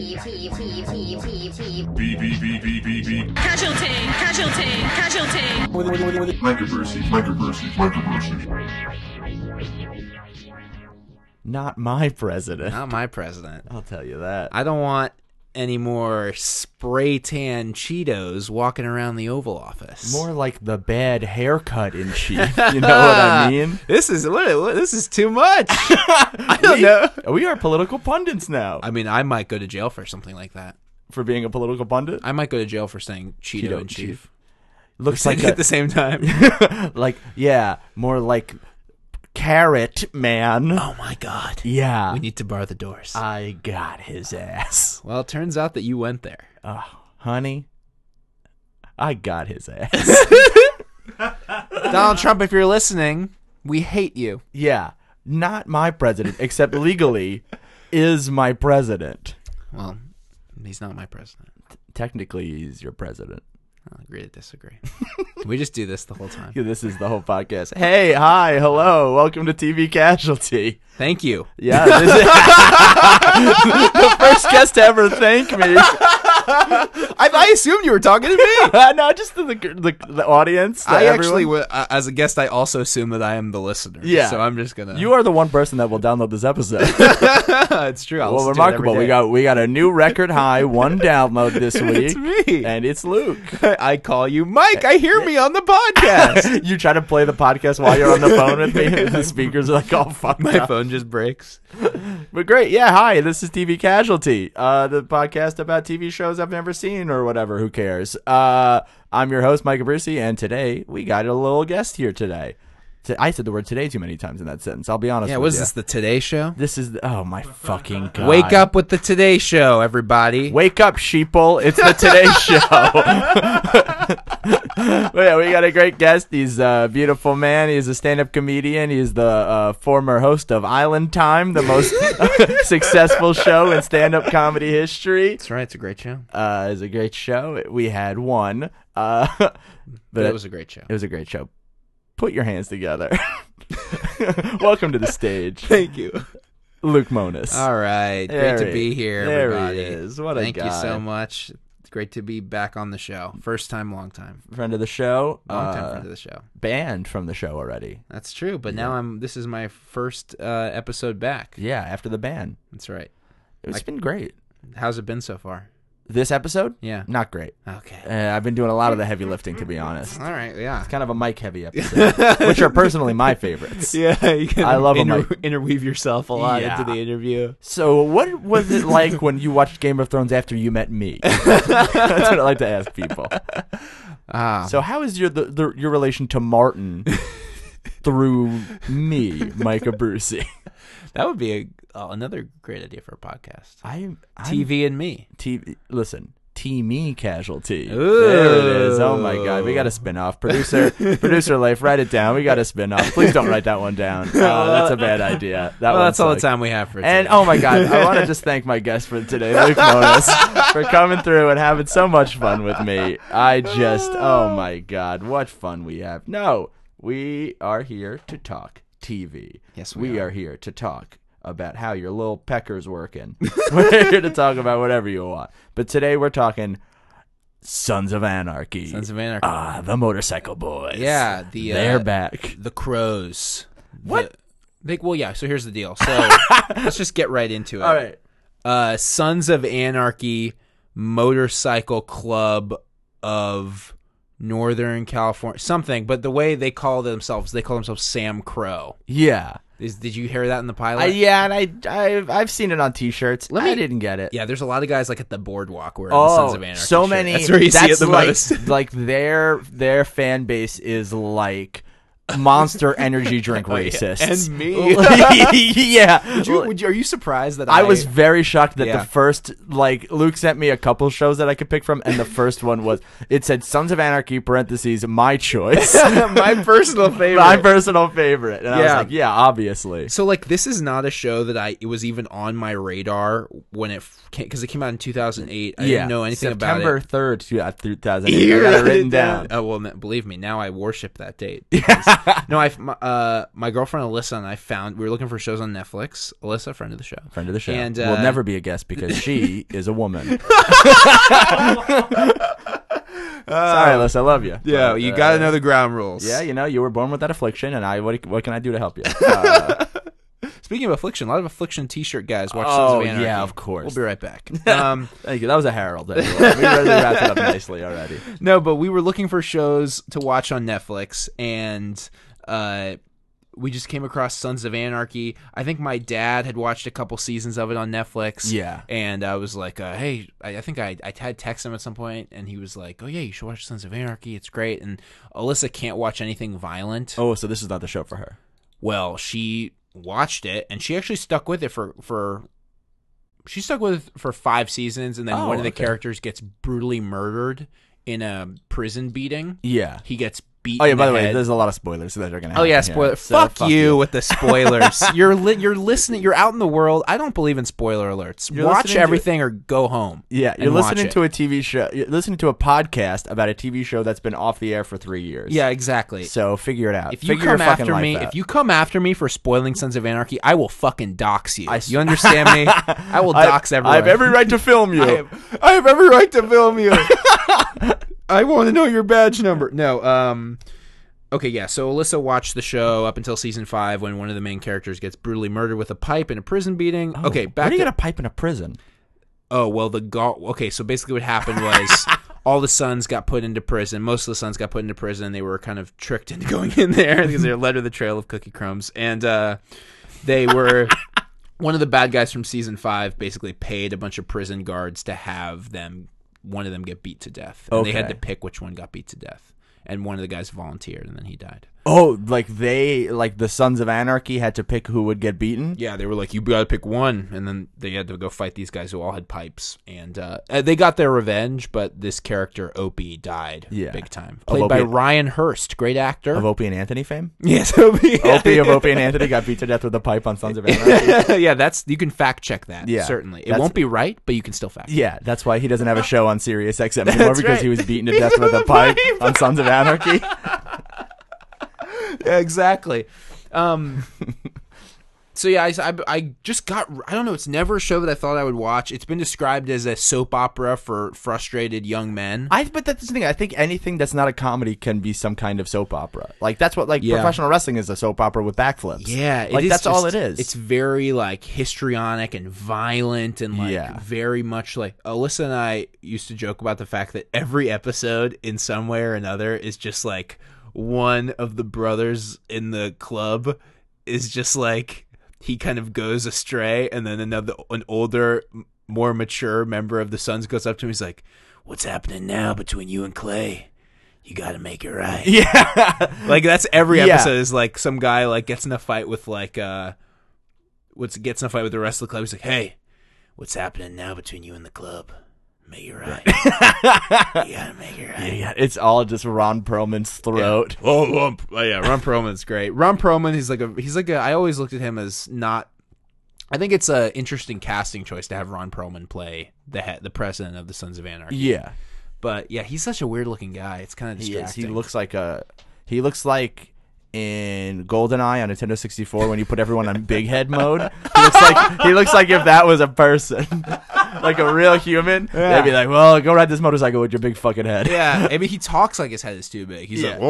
Not my president. Not my president. I'll tell you that. I don't want any more spray tan Cheetos walking around the Oval Office. More like the bad haircut in chief. You know what I mean? This is too much. I don't know. We are political pundits now. I mean, I might go to jail for something like that. For being a political pundit? I might go to jail for saying Cheeto in chief. Looks like at the same time. More like Carrot Man. Oh my God. Yeah. We need to bar the doors. I got his ass. Well, it turns out that you went there. Oh, honey, I got his ass. Donald Trump, if you're listening, we hate you. Yeah. Not my president, except legally is my president. Well, he's not my president. Technically, he's your president. I'll agree to disagree. Can we just do this the whole time? Yeah, this is the whole podcast. Hey, hi, hello, welcome to TV Casualty. Thank you. Yeah, this is the first guest to ever thank me. I assumed you were talking to me. No, just to the audience. As a guest, I also assume that I am the listener. Yeah. So I'm just gonna. You are the one person that will download this episode. It's true. Well, remarkable. We got a new record high, one download this week. It's me, and it's Luke. I call you Mike. I hear me on the podcast. You try to play the podcast while you're on the phone with me, and the speakers are like, "Oh fuck!" My phone just breaks. But great, yeah. Hi, this is TV Casualty, the podcast about TV shows I've never seen or whatever. Who cares? I'm your host, Mike Abruzzi, and today we got a little guest here today. I said the word today too many times in that sentence. I'll be honest with you. Yeah, was this the Today Show? This is, oh my fucking God. Wake up with the Today Show, everybody. Wake up, sheeple. It's the Today Show. But yeah, we got a great guest. He's a beautiful man. He's a stand-up comedian. He's the former host of Island Time, the most successful show in stand-up comedy history. That's right. It's a great show. It's a great show. We had one. But it was a great show. It was a great show. Put your hands together. Welcome to the stage. Thank you. Luke Monis. All right. Great to be here, everybody. There he is. What a Thank guy. you so much. It's great to be back on the show. First time, long time. Friend of the show. Long time friend of the show. Banned from the show already. That's true, but now this is my first episode back. Yeah, after the ban. That's right. It's been great. How's it been so far? This episode? Yeah. Not great. Okay. I've been doing a lot of the heavy lifting, to be honest. All right, yeah. It's kind of a Mike heavy episode, which are personally my favorites. Yeah, you can I love interweave yourself a lot into the interview. So what was it like when you watched Game of Thrones after you met me? That's what I like to ask people. So how is your relation to Martin through me, Mike Abruzzi? That would be another great idea for a podcast. I'm TV and me. Listen, me casualty. Ooh. There it is. Oh my God, we got a spin-off. Producer Life, write it down. We got a spin-off. Please don't write that one down. That's a bad idea. That's all the time we have for today. And oh my God, I want to just thank my guest for today, Luke Monis, for coming through and having so much fun with me. Oh my God, what fun we have. No, we are here to talk TV. Yes, we are here to talk about how your little pecker's working. We're here to talk about whatever you want. But today we're talking Sons of Anarchy. Sons of Anarchy. The Motorcycle Boys. Yeah. They're back. The Crows. What? So here's the deal. So let's just get right into it. All right. Sons of Anarchy Motorcycle Club of Northern California, something, but the way they call themselves Sam Crow. Yeah. Did you hear that in the pilot? Yeah, and I've seen it on T-shirts. I didn't get it. Yeah, there's a lot of guys like at the boardwalk wearing the Sons of Anarchy. So shirt. many. That's where you see it the most. Like their fan base is like Monster energy drink racists. And me. Yeah. Are you surprised that I was very shocked that Yeah. the first, Luke sent me a couple shows that I could pick from, and the first one it said Sons of Anarchy, parentheses, my choice. my personal favorite. My personal favorite. And I was Yeah. like, yeah, obviously. So, this is not a show that it was even on my radar when because it came out in 2008. I didn't know anything about it. September 3rd, 2008. I got it written down. Oh, well, believe me, now I worship that date. No, my girlfriend Alyssa and I we were looking for shows on Netflix. Alyssa, friend of the show. Friend of the show. And, will never be a guest because she is a woman. Sorry, Alyssa, I love you. Yeah, But, you got to know the ground rules. Yeah, you were born with that affliction, and what can I do to help you? Speaking of affliction, a lot of affliction T-shirt guys watch Sons of Anarchy. Yeah, of course. We'll be right back. Thank you. That was a herald. Anyway. We really wrapped it up nicely already. No, but we were looking for shows to watch on Netflix, and we just came across Sons of Anarchy. I think my dad had watched a couple seasons of it on Netflix. Yeah. And I was like, hey, I think I had texted him at some point, and he was like, oh, yeah, you should watch Sons of Anarchy. It's great. And Alyssa can't watch anything violent. Oh, so this is not the show for her. Well, she watched it, and she actually stuck with it for 5 seasons, and then one of the characters gets brutally murdered in a prison beating. Yeah. He gets beaten. Oh, yeah, by the way, way, there's a lot of spoilers that are going to happen. Oh, yeah, spoiler. So fuck you with the spoilers. You're listening. You're out in the world. I don't believe in spoiler alerts. Watch everything or go home. Yeah, you're listening to a TV show. You're listening to a podcast about a TV show that's been off the air for 3 years. Yeah, exactly. So figure it out. If you come after me for spoiling Sons of Anarchy, I will fucking dox you. You understand me? I will dox everyone. I have every right to film you. I have every right to film you. I want to know your badge number. No, okay, yeah, so Alyssa watched the show up until season 5 when one of the main characters gets brutally murdered with a pipe in a prison beating. Oh, okay, back. Where do you get a pipe in a prison? Oh, well, okay, so basically what happened was all the sons got put into prison. Most of the sons got put into prison. They were kind of tricked into going in there because they were led to the trail of cookie crumbs. And they were... One of the bad guys from season 5 basically paid a bunch of prison guards to have one of them get beat to death. And they had to pick which one got beat to death. And one of the guys volunteered, and then he died. Oh, like the Sons of Anarchy had to pick who would get beaten? Yeah, they were like, you got to pick one. And then they had to go fight these guys who all had pipes. And they got their revenge, but this character, Opie, died big time. Played by Ryan Hurst, great actor. Of Opie and Anthony fame? Yes, Opie. Opie of Opie and Anthony got beat to death with a pipe on Sons of Anarchy. Yeah, you can fact check that, certainly. It won't be right, but you can still fact check. Yeah, that's why he doesn't have a show on Sirius XM anymore because he was beaten to death with a pipe on Sons of Anarchy. Yeah, exactly. So yeah, I just got, I don't know, it's never a show that I thought I would watch. It's been described as a soap opera for frustrated young men. But that's the thing. I think anything that's not a comedy can be some kind of soap opera. Like that's what professional wrestling is, a soap opera with backflips. Yeah, that's all it is. It's very like histrionic and violent and very much like Alyssa and I used to joke about the fact that every episode in some way or another is just like one of the brothers in the club is just like he kind of goes astray, and then an older, more mature member of the Sons goes up to him. He's like, "What's happening now between you and Clay? You got to make it right." Yeah, like that's every episode is like some guy like gets in a fight with the rest of the club. He's like, "Hey, what's happening now between you and the club? Make it right. You gotta make it right." Yeah, it's all just Ron Perlman's throat. Yeah. Ron Perlman's great. Ron Perlman, he's like a. I always looked at him as not. I think it's an interesting casting choice to have Ron Perlman play the president of the Sons of Anarchy. Yeah, but yeah, he's such a weird looking guy. It's kind of distracting. He looks like in GoldenEye on Nintendo 64 when you put everyone on big head mode. He looks like if that was a person. Like a real human, they'd be like, "Well, go ride this motorcycle with your big fucking head." Yeah, I mean, he talks like his head is too big. He's like,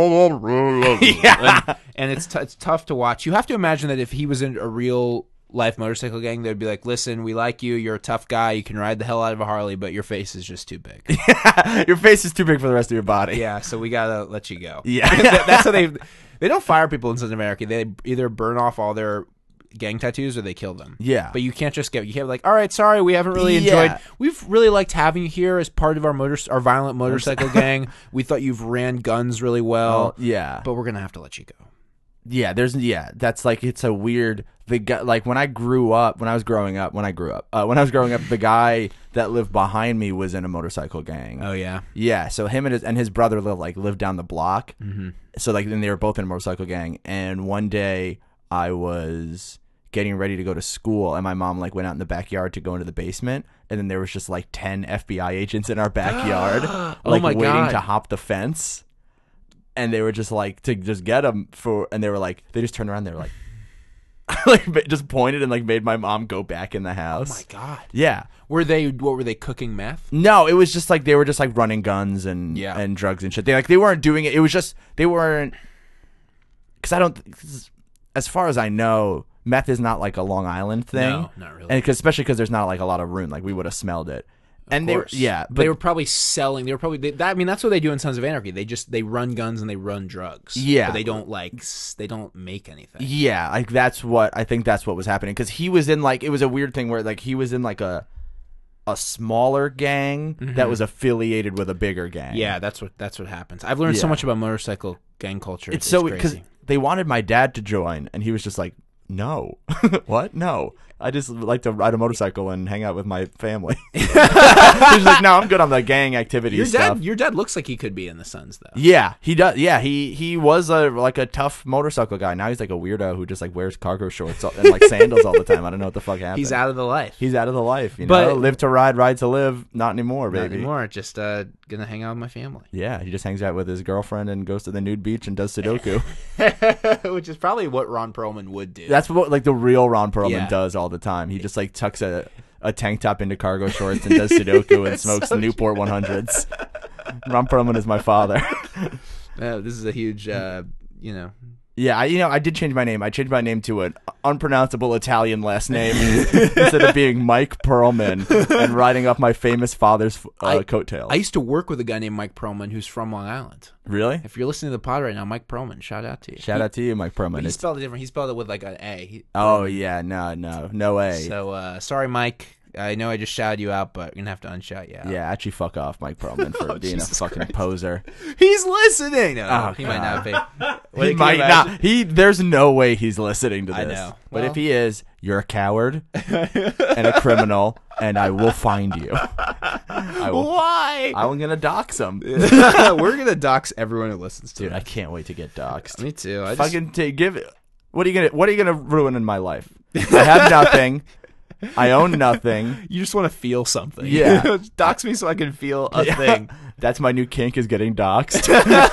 and it's tough to watch. You have to imagine that if he was in a real life motorcycle gang, they'd be like, "Listen, we like you. You're a tough guy. You can ride the hell out of a Harley, but your face is just too big. Your face is too big for the rest of your body. Yeah, so we gotta let you go." Yeah, that's how they don't fire people in South America. They either burn off all their gang tattoos or they kill them. Yeah, but you can't be like, all right, sorry, we haven't really enjoyed. We've really liked having you here as part of our violent motorcycle gang. We thought you've ran guns really well. But we're gonna have to let you go. Yeah, that's like, it's a weird. The guy, like when I was growing up, the guy that lived behind me was in a motorcycle gang. Oh yeah, yeah. So him and his brother lived down the block. Mm-hmm. So then they were both in a motorcycle gang. And one day I was getting ready to go to school, and my mom went out in the backyard to go into the basement, and then there was just 10 FBI agents in our backyard, waiting to hop the fence. and they were just like to just get him and they were like they just turned around, they were like like just pointed and like made my mom go back in the house. Oh my god. Yeah. What were they cooking meth? No, it was just like they were just like running guns and drugs and shit. They weren't doing it. It was just they weren't, because as far as I know, meth is not like a Long Island thing. No, not really. And especially because there's not like a lot of room. Like we would have smelled it. And but they were probably selling. They were probably that's what they do in Sons of Anarchy. They run guns and they run drugs. Yeah, but they don't make anything. Yeah, like that's what was happening, because he was in like, it was a weird thing where like he was in like a smaller gang that was affiliated with a bigger gang. Yeah, that's what happens. I've learned so much about motorcycle gang culture. It's so because they wanted my dad to join, and he was just like, no. What? No. I just like to ride a motorcycle and hang out with my family. He's like, no, I'm good on the gang activities stuff. Your dad looks like he could be in the Sons, though. Yeah, he does. Yeah, he was a tough motorcycle guy. Now he's like a weirdo who just like wears cargo shorts and like sandals all the time. I don't know what the fuck happened. He's out of the life. He's out of the life. You know, live to ride to live. Not anymore, baby. Not anymore. Just gonna hang out with my family. Yeah, he just hangs out with his girlfriend and goes to the nude beach and does Sudoku. Which is probably what Ron Perlman would do. That's what like the real Ron Perlman does all the time. He just like tucks a tank top into cargo shorts and does Sudoku and smokes Newport 100s. Ron Perlman is my father. This is a huge, Yeah, I did change my name. I changed my name to an unpronounceable Italian last name instead of being Mike Perlman and riding up my famous father's coattails. I used to work with a guy named Mike Perlman who's from Long Island. Really? If you're listening to the pod right now, Mike Perlman, shout out to you. Shout out to you, Mike Perlman. He spelled it different. He spelled it with like an A. No A. So sorry, Mike. I know I just shouted you out, but I'm gonna have to unshout you out. Yeah, actually, fuck off, Mike Perlman, for being Jesus a fucking poser. He's listening. No, he might not be. He might not. There's no way he's listening to this. I know. But if he is, you're a coward and a criminal, and I will find you. Why? I'm gonna dox him. We're gonna dox everyone who listens to it. Dude, I can't wait to get doxed. Me too. What are you gonna ruin in my life? I have nothing. I own nothing. You just want to feel something. Yeah. Dox me so I can feel a thing. That's my new kink, is getting doxed.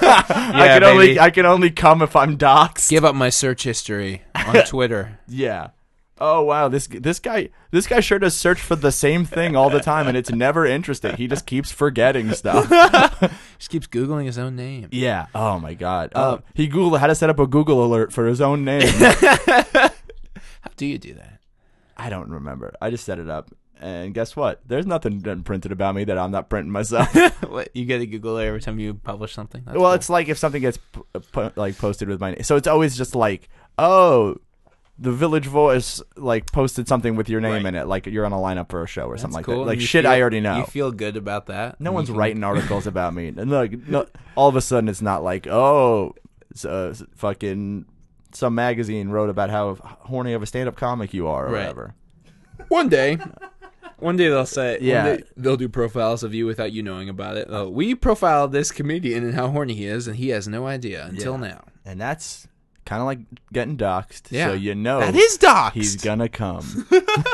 I can only come if I'm doxed. Give up my search history on Twitter. Yeah. Oh wow, this guy sure does search for the same thing all the time, and it's never interesting. He just keeps forgetting stuff. Just keeps Googling his own name. Yeah. Oh my god. He Googled how to set up a Google alert for his own name. How do you do that? I don't remember. I just set it up, and guess what? There's nothing printed about me that I'm not printing myself. What, you get a Google alert every time you publish something? That's well, cool. It's like if something gets posted with my name, so it's always just like, oh, the Village Voice like posted something with your name in it, like you're on a lineup for a show or something like that. Like shit, I already know. You feel good about that? No one's writing articles about me, and like, all of a sudden it's not like, oh, it's fucking. Some magazine wrote about how horny of a stand-up comic you are, or whatever. One day they'll say, they'll do profiles of you without you knowing about it. We profiled this comedian and how horny he is, and he has no idea until now. And that's kind of like getting doxed. Yeah. So you know that is doxed. He's gonna come.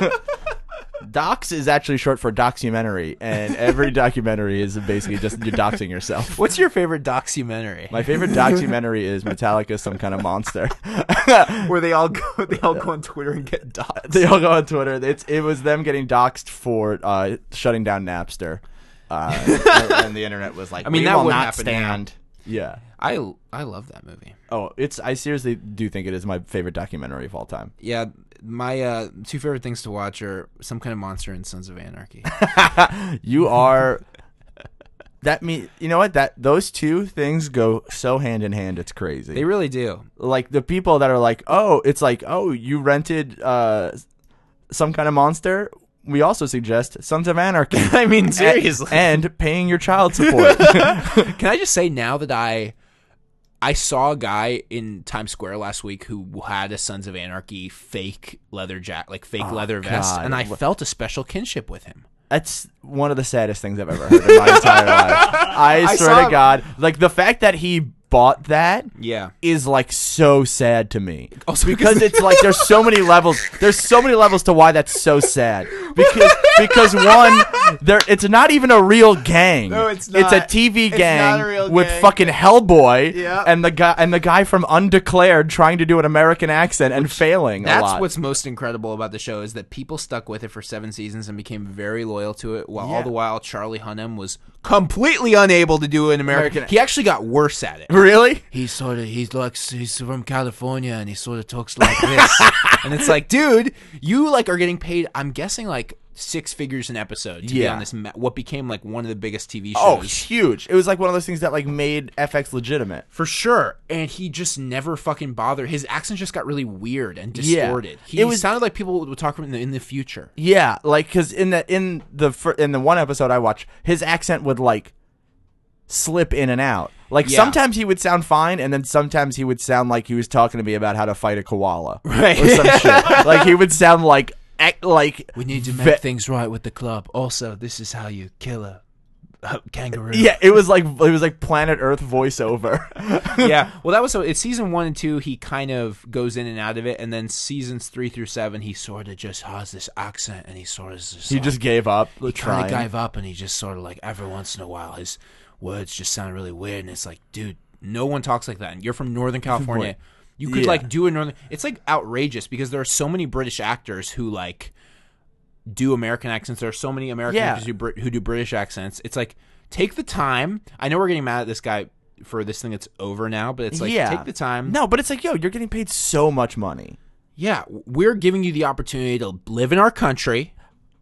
Dox is actually short for documentary, and every documentary is basically just you're doxing yourself. What's your favorite documentary? My favorite documentary is Metallica, Some Kind of Monster, where they all go on Twitter and get doxed. They all go on Twitter. It was them getting doxed for shutting down Napster, and the internet was like, that will would not happen stand. Now. Yeah, I love that movie. Oh, I seriously do think it is my favorite documentary of all time. Yeah, my two favorite things to watch are Some Kind of Monster and Sons of Anarchy. You are. You know what? Those two things go so hand in hand. It's crazy. They really do. Like the people that are like, you rented Some Kind of Monster. We also suggest Sons of Anarchy. I mean, seriously. And paying your child support. Can I just say now that I saw a guy in Times Square last week who had a Sons of Anarchy fake leather leather vest, and I felt a special kinship with him. That's one of the saddest things I've ever heard in my entire life. I swear to God, like the fact that he bought that is like so sad to me. Also because it's like there's so many levels. There's so many levels to why that's so sad. Because one, it's not even a real gang. No, it's not. It's a TV gang with fucking Hellboy and the guy from Undeclared trying to do an American accent and failing a lot. That's what's most incredible about the show is that people stuck with it for 7 seasons and became very loyal to it, while all the while Charlie Hunnam was completely unable to do an American. He actually got worse at it. Really? He's from California and he sort of talks like this. And it's like, dude, you like are getting paid, I'm guessing like 6 figures an episode to be on this what became like one of the biggest TV shows. Oh, huge. It was like one of those things that like made FX legitimate. For sure. And he just never fucking bothered. His accent just got really weird and distorted. He sounded like people would talk in the future. Yeah, like cuz in the one episode I watched, his accent would like slip in and out. Like sometimes he would sound fine, and then sometimes he would sound like he was talking to me about how to fight a koala, right? Or some shit. Like he would sound like we need to make things right with the club. Also, this is how you kill a kangaroo. Yeah, it was like Planet Earth voiceover. Yeah, well, it's season 1 and 2. He kind of goes in and out of it, and then seasons 3 through 7, he sort of just has this accent, and he sort of just gave up. He kind of gave up, and he just sort of like every once in a while his words just sound really weird, and it's like, dude, no one talks like that. And you're from Northern California. You could like do a Northern. It's like outrageous because there are so many British actors who like do American accents. There are so many American actors who do British accents. It's like, take the time. I know we're getting mad at this guy for this thing that's over now, but it's like, take the time. No, but it's like, yo, you're getting paid so much money. Yeah, we're giving you the opportunity to live in our country,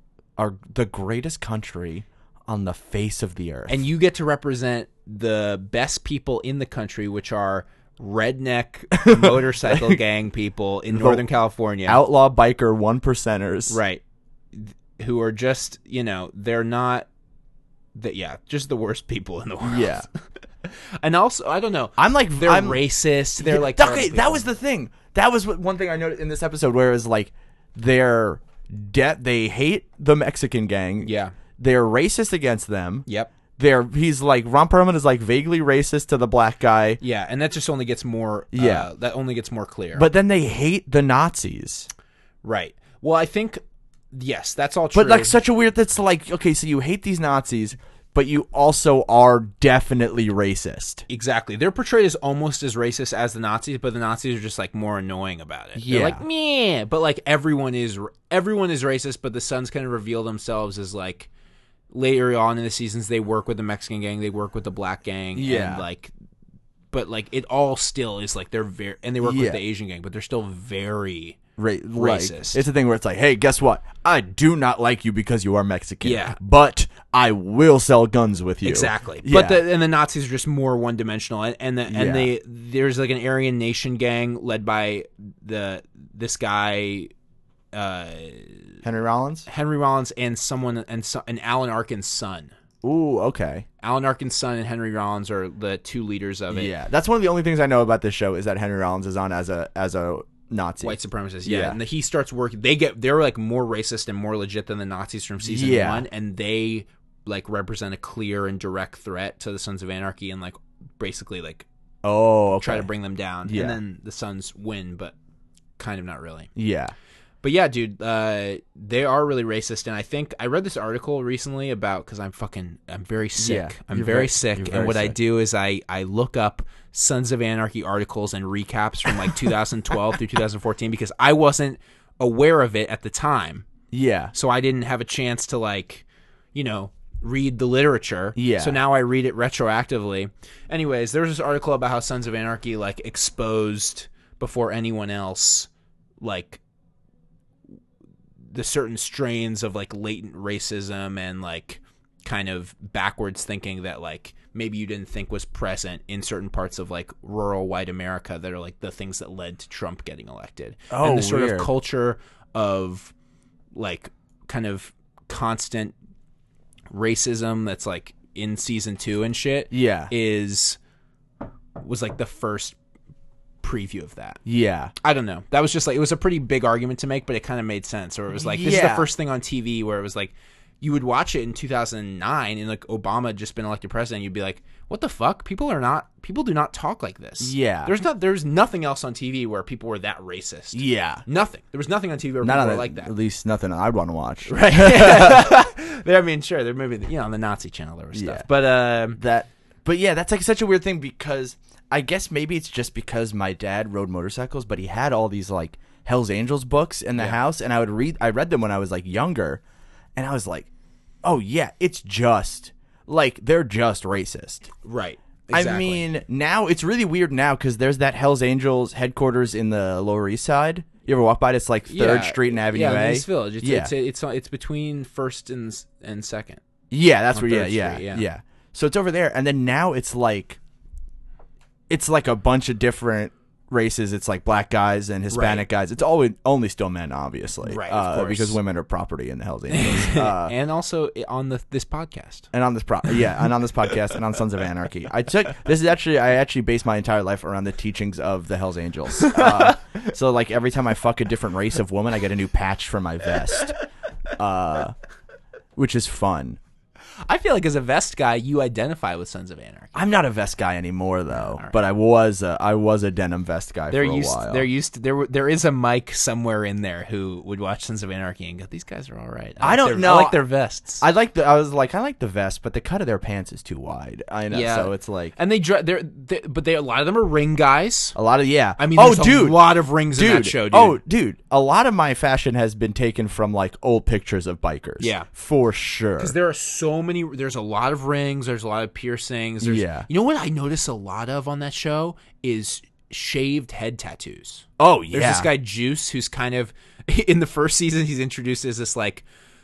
the greatest country on the face of the earth, and you get to represent the best people in the country, which are redneck motorcycle gang people in Northern California, outlaw biker 1%ers, right? Who are just, they're not just the worst people in the world. Yeah. And also, I don't know. I'm racist. They're like, okay, that was the thing. That was one thing I noticed in this episode, where it was like they hate the Mexican gang. Yeah. They're racist against them. Yep. He's like, Ron Perlman is like vaguely racist to the black guy. Yeah, and that just only gets more. That only gets more clear. But then they hate the Nazis. Right. Well, I think yes, that's all true. But like such a weird. That's like, okay, so you hate these Nazis, but you also are definitely racist. Exactly. They're portrayed as almost as racist as the Nazis, but the Nazis are just like more annoying about it. Yeah. They're like, meh. But like everyone is racist, but the Sons kind of reveal themselves as like, later on in the seasons, they work with the Mexican gang, they work with the black gang, and like, but like it all still is like and they work with the Asian gang, but they're still very racist. Like, it's a thing where it's like, hey, guess what? I do not like you because you are Mexican. Yeah, but I will sell guns with you. Exactly. Yeah. But the Nazis are just more one dimensional, there's like an Aryan Nation gang led by this guy. Henry Rollins and Alan Arkin's son. Ooh, okay. Alan Arkin's son and Henry Rollins are the two leaders of it. Yeah, that's one of the only things I know about this show is that Henry Rollins is on as a Nazi, white supremacist. Yeah, and he starts working. They're like more racist and more legit than the Nazis from season 1, and they like represent a clear and direct threat to the Sons of Anarchy and like basically like try to bring them down. Yeah. And then the Sons win, but kind of not really. Yeah. But yeah, dude, they are really racist, and I think I read this article recently about because I'm very sick. Yeah, I'm very sick, and what I do is I look up Sons of Anarchy articles and recaps from like 2012 through 2014 because I wasn't aware of it at the time. Yeah, so I didn't have a chance to like, read the literature. Yeah, so now I read it retroactively. Anyways, there was this article about how Sons of Anarchy like exposed before anyone else like the certain strains of like latent racism and like kind of backwards thinking that like maybe you didn't think was present in certain parts of like rural white America that are like the things that led to Trump getting elected. And the sort of culture of like kind of constant racism that's like in season 2 and shit was like the first preview of that. Yeah. I don't know. That was just like, it was a pretty big argument to make, but it kind of made sense. Or it was like, this is the first thing on TV where it was like, you would watch it in 2009 and like Obama had just been elected president. You'd be like, what the fuck? People do not talk like this. Yeah. There's nothing else on TV where people were that racist. Yeah. Nothing. There was nothing on TV where people were like that. At least nothing I'd want to watch. Right. I mean, sure, there maybe on the Nazi channel there was stuff. But yeah, that's like such a weird thing because I guess maybe it's just because my dad rode motorcycles, but he had all these like Hell's Angels books in the house, and I read them when I was like younger, and I was like, oh yeah, it's just like they're just racist. Right. Exactly. I mean, now it's really weird now because there's that Hell's Angels headquarters in the Lower East Side. You ever walk by it? It's like 3rd Street and Avenue A. Yeah, East Village. It's between 1st and 2nd. Yeah, that's where. Street, Yeah. So it's over there, and then now it's like a bunch of different races. It's like black guys and Hispanic guys. It's always only still men, obviously, right? Of course. Because women are property in the Hell's Angels, and also on this podcast, and on this podcast, and on Sons of Anarchy. I actually based my entire life around the teachings of the Hell's Angels. So like every time I fuck a different race of woman, I get a new patch for my vest, which is fun. I feel like as a vest guy, you identify with Sons of Anarchy. I'm not a vest guy anymore, though. Right. But I was a denim vest guy for a while. There is a Mike somewhere in there who would watch Sons of Anarchy and go, "These guys are all right." I don't know. I like their vests. I like the vest, but the cut of their pants is too wide. I know. Yeah. So it's like, and a lot of them are ring guys. A lot of I mean, there's a lot of rings in that show, dude. Oh, dude, a lot of my fashion has been taken from like old pictures of bikers. Yeah, for sure. Because there are so many. There's a lot of rings. There's a lot of piercings. You know what I notice a lot of on that show is shaved head tattoos. Oh yeah. There's this guy Juice who's kind of in the first season he's introduced as this like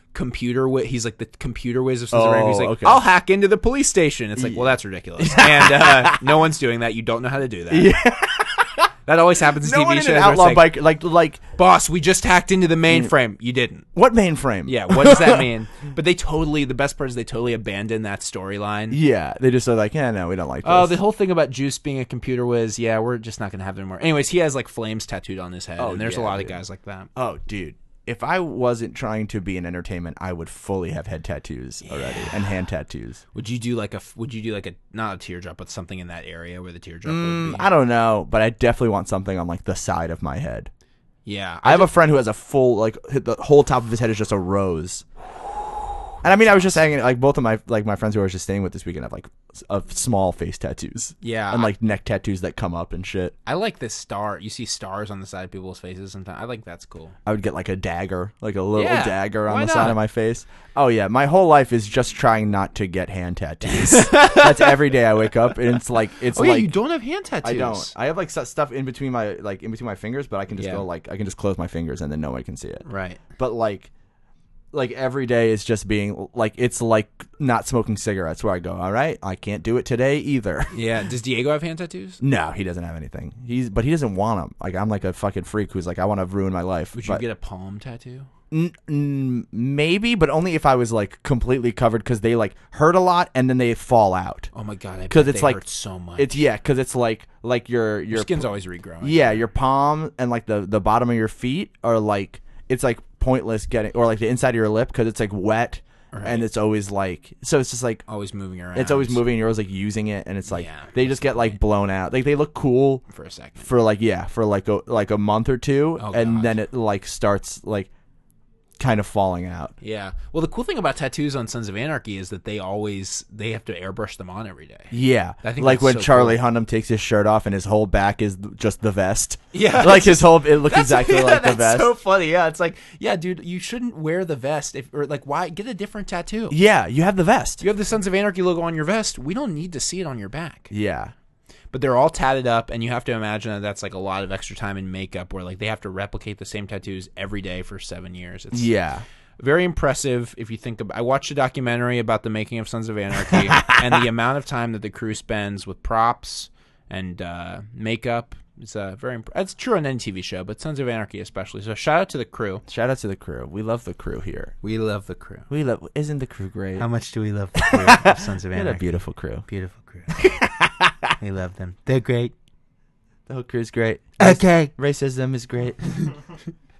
he's like the computer whiz of Sons of Anarchy. He's like, okay, I'll hack into the police station. It's like, well, that's ridiculous. And no one's doing that. You don't know how to do that. Yeah. That always happens in TV shows. An outlaw biker, like, boss, we just hacked into the mainframe. You didn't. What mainframe? Yeah, what does that mean? But the best part is they totally abandoned that storyline. Yeah, they just are like, yeah, no, we don't like this. Oh, the whole thing about Juice being a computer whiz, yeah, we're just not going to have it anymore. Anyways, he has like flames tattooed on his head, and there's a lot of guys like that. Oh, dude. If I wasn't trying to be in entertainment, I would fully have head tattoos already and hand tattoos. Would you do like a not a teardrop, but something in that area where the teardrop would be? I don't know, but I definitely want something on like the side of my head. Yeah. I have a friend who has a full, like, the whole top of his head is just a rose. And I mean, I was just saying, like, both of my friends who I was just staying with this weekend have like small face tattoos. Yeah. And like neck tattoos that come up and shit. I like this star. You see stars on the side of people's faces sometimes. I think that's cool. I would get like a dagger, like a little dagger on the side of my face. Oh yeah, my whole life is just trying not to get hand tattoos. That's every day I wake up and it's like you don't have hand tattoos. I don't. I have like stuff in between my fingers, but I can just go I can just close my fingers and then no one can see it. Right. But like every day is just being like, it's like not smoking cigarettes where I go, all right, I can't do it today either. Yeah. Does Diego have hand tattoos? No, he doesn't have anything. But he doesn't want them. Like, I'm like a fucking freak who's like, I want to ruin my life. Would you get a palm tattoo? Maybe, but only if I was like completely covered because they like hurt a lot and then they fall out. Oh my god! Because it's like hurt so much. Because it's like your skin's always regrowing. Yeah, your palm and like the bottom of your feet are like, it's like pointless getting, or like the inside of your lip because it's like wet. Right. And it's always like, so it's just like always moving around. It's always moving and you're always like using it and it's like they just get like blown out. Like they look cool for a second. For like a month or two and then it like starts like kind of falling out. Yeah. Well, the cool thing about tattoos on Sons of Anarchy is that they have to airbrush them on every day. Yeah. I think like when so Charlie Hunnam takes his shirt off and his whole back is just the vest. Yeah. Like it looks exactly like the vest. That's so funny. Yeah. It's like, yeah, dude, you shouldn't wear the vest why get a different tattoo? Yeah. You have the vest. You have the Sons of Anarchy logo on your vest. We don't need to see it on your back. Yeah. But they're all tatted up, and you have to imagine that that's like a lot of extra time in makeup where like they have to replicate the same tattoos every day for 7 years. It's very impressive if you think about. I watched a documentary about the making of Sons of Anarchy and the amount of time that the crew spends with props and makeup. It's it's true on any TV show, but Sons of Anarchy especially. So shout out to the crew. Shout out to the crew. We love the crew here. We love the crew. Isn't the crew great? How much do we love the crew of Sons of Anarchy? What a beautiful crew. Beautiful crew. We love them. They're great. The whole crew's great. Okay. Racism is great.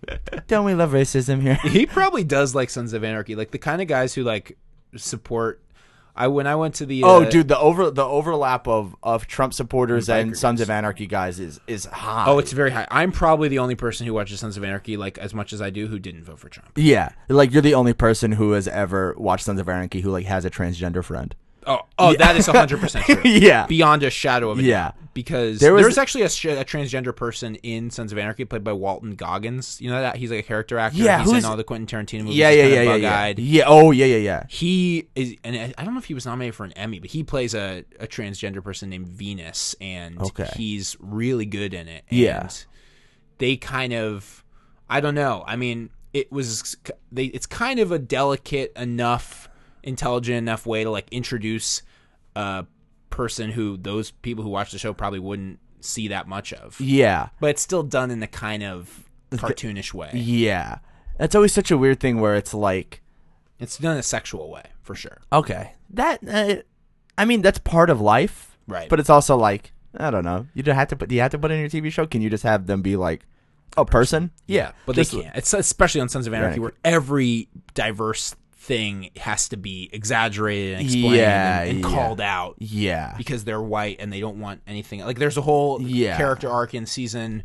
Don't we love racism here? He probably does like Sons of Anarchy, like the kind of guys who like support. When I went to the dude, the overlap of Trump supporters and Sons of Anarchy guys is high. Oh, it's very high. I'm probably the only person who watches Sons of Anarchy like as much as I do who didn't vote for Trump. Yeah, like you're the only person who has ever watched Sons of Anarchy who like has a transgender friend. Oh, yeah. That is 100% true. Yeah, beyond a shadow of a doubt. Because there was actually a transgender person in Sons of Anarchy played by Walton Goggins. You know that he's like a character actor. Yeah, he's in all the Quentin Tarantino movies. Yeah. Bug-eyed. Yeah. Oh, yeah. He is, and I don't know if he was nominated for an Emmy, but he plays a transgender person named Venus, and he's really good in it. And they kind of, I don't know. I mean, it's kind of a delicate enough, intelligent enough way to like introduce a person who those people who watch the show probably wouldn't see that much of. Yeah. But it's still done in a kind of cartoonish way. Yeah. That's always such a weird thing where it's like it's done in a sexual way, for sure. Okay. That I mean, that's part of life. Right. But it's also like, I don't know. Do you have to put it in your TV show? Can you just have them be like a person? Yeah. But they can't. It's especially on Sons of Anarchy where every diverse thing has to be exaggerated and explained and called out. Yeah. Because they're white and they don't want anything. Like there's a whole character arc in season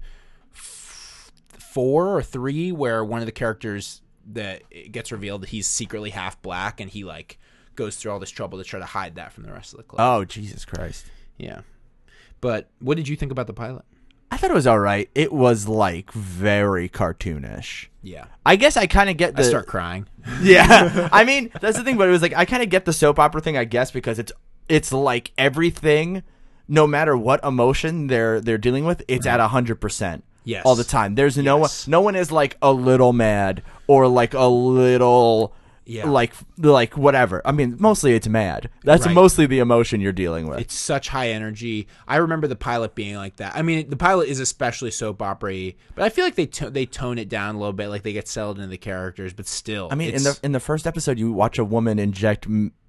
4 or 3 where one of the characters that it gets revealed that he's secretly half black and he like goes through all this trouble to try to hide that from the rest of the club. Oh, Jesus Christ. Yeah. But what did you think about the pilot? I thought it was all right. It was like very cartoonish. Yeah. I guess I kind of get the... I start crying. Yeah. I mean, that's the thing, but it was like, I kind of get the soap opera thing, I guess, because it's like everything, no matter what emotion they're dealing with, it's at 100%. Yes. All the time. There's no one is like a little mad or like a little... Yeah. Like whatever. I mean, mostly it's mad. That's mostly the emotion you're dealing with. It's such high energy. I remember the pilot being like that. I mean, the pilot is especially soap opera-y, but I feel like they tone it down a little bit, like they get settled into the characters. But still, I mean, in the first episode, you watch a woman inject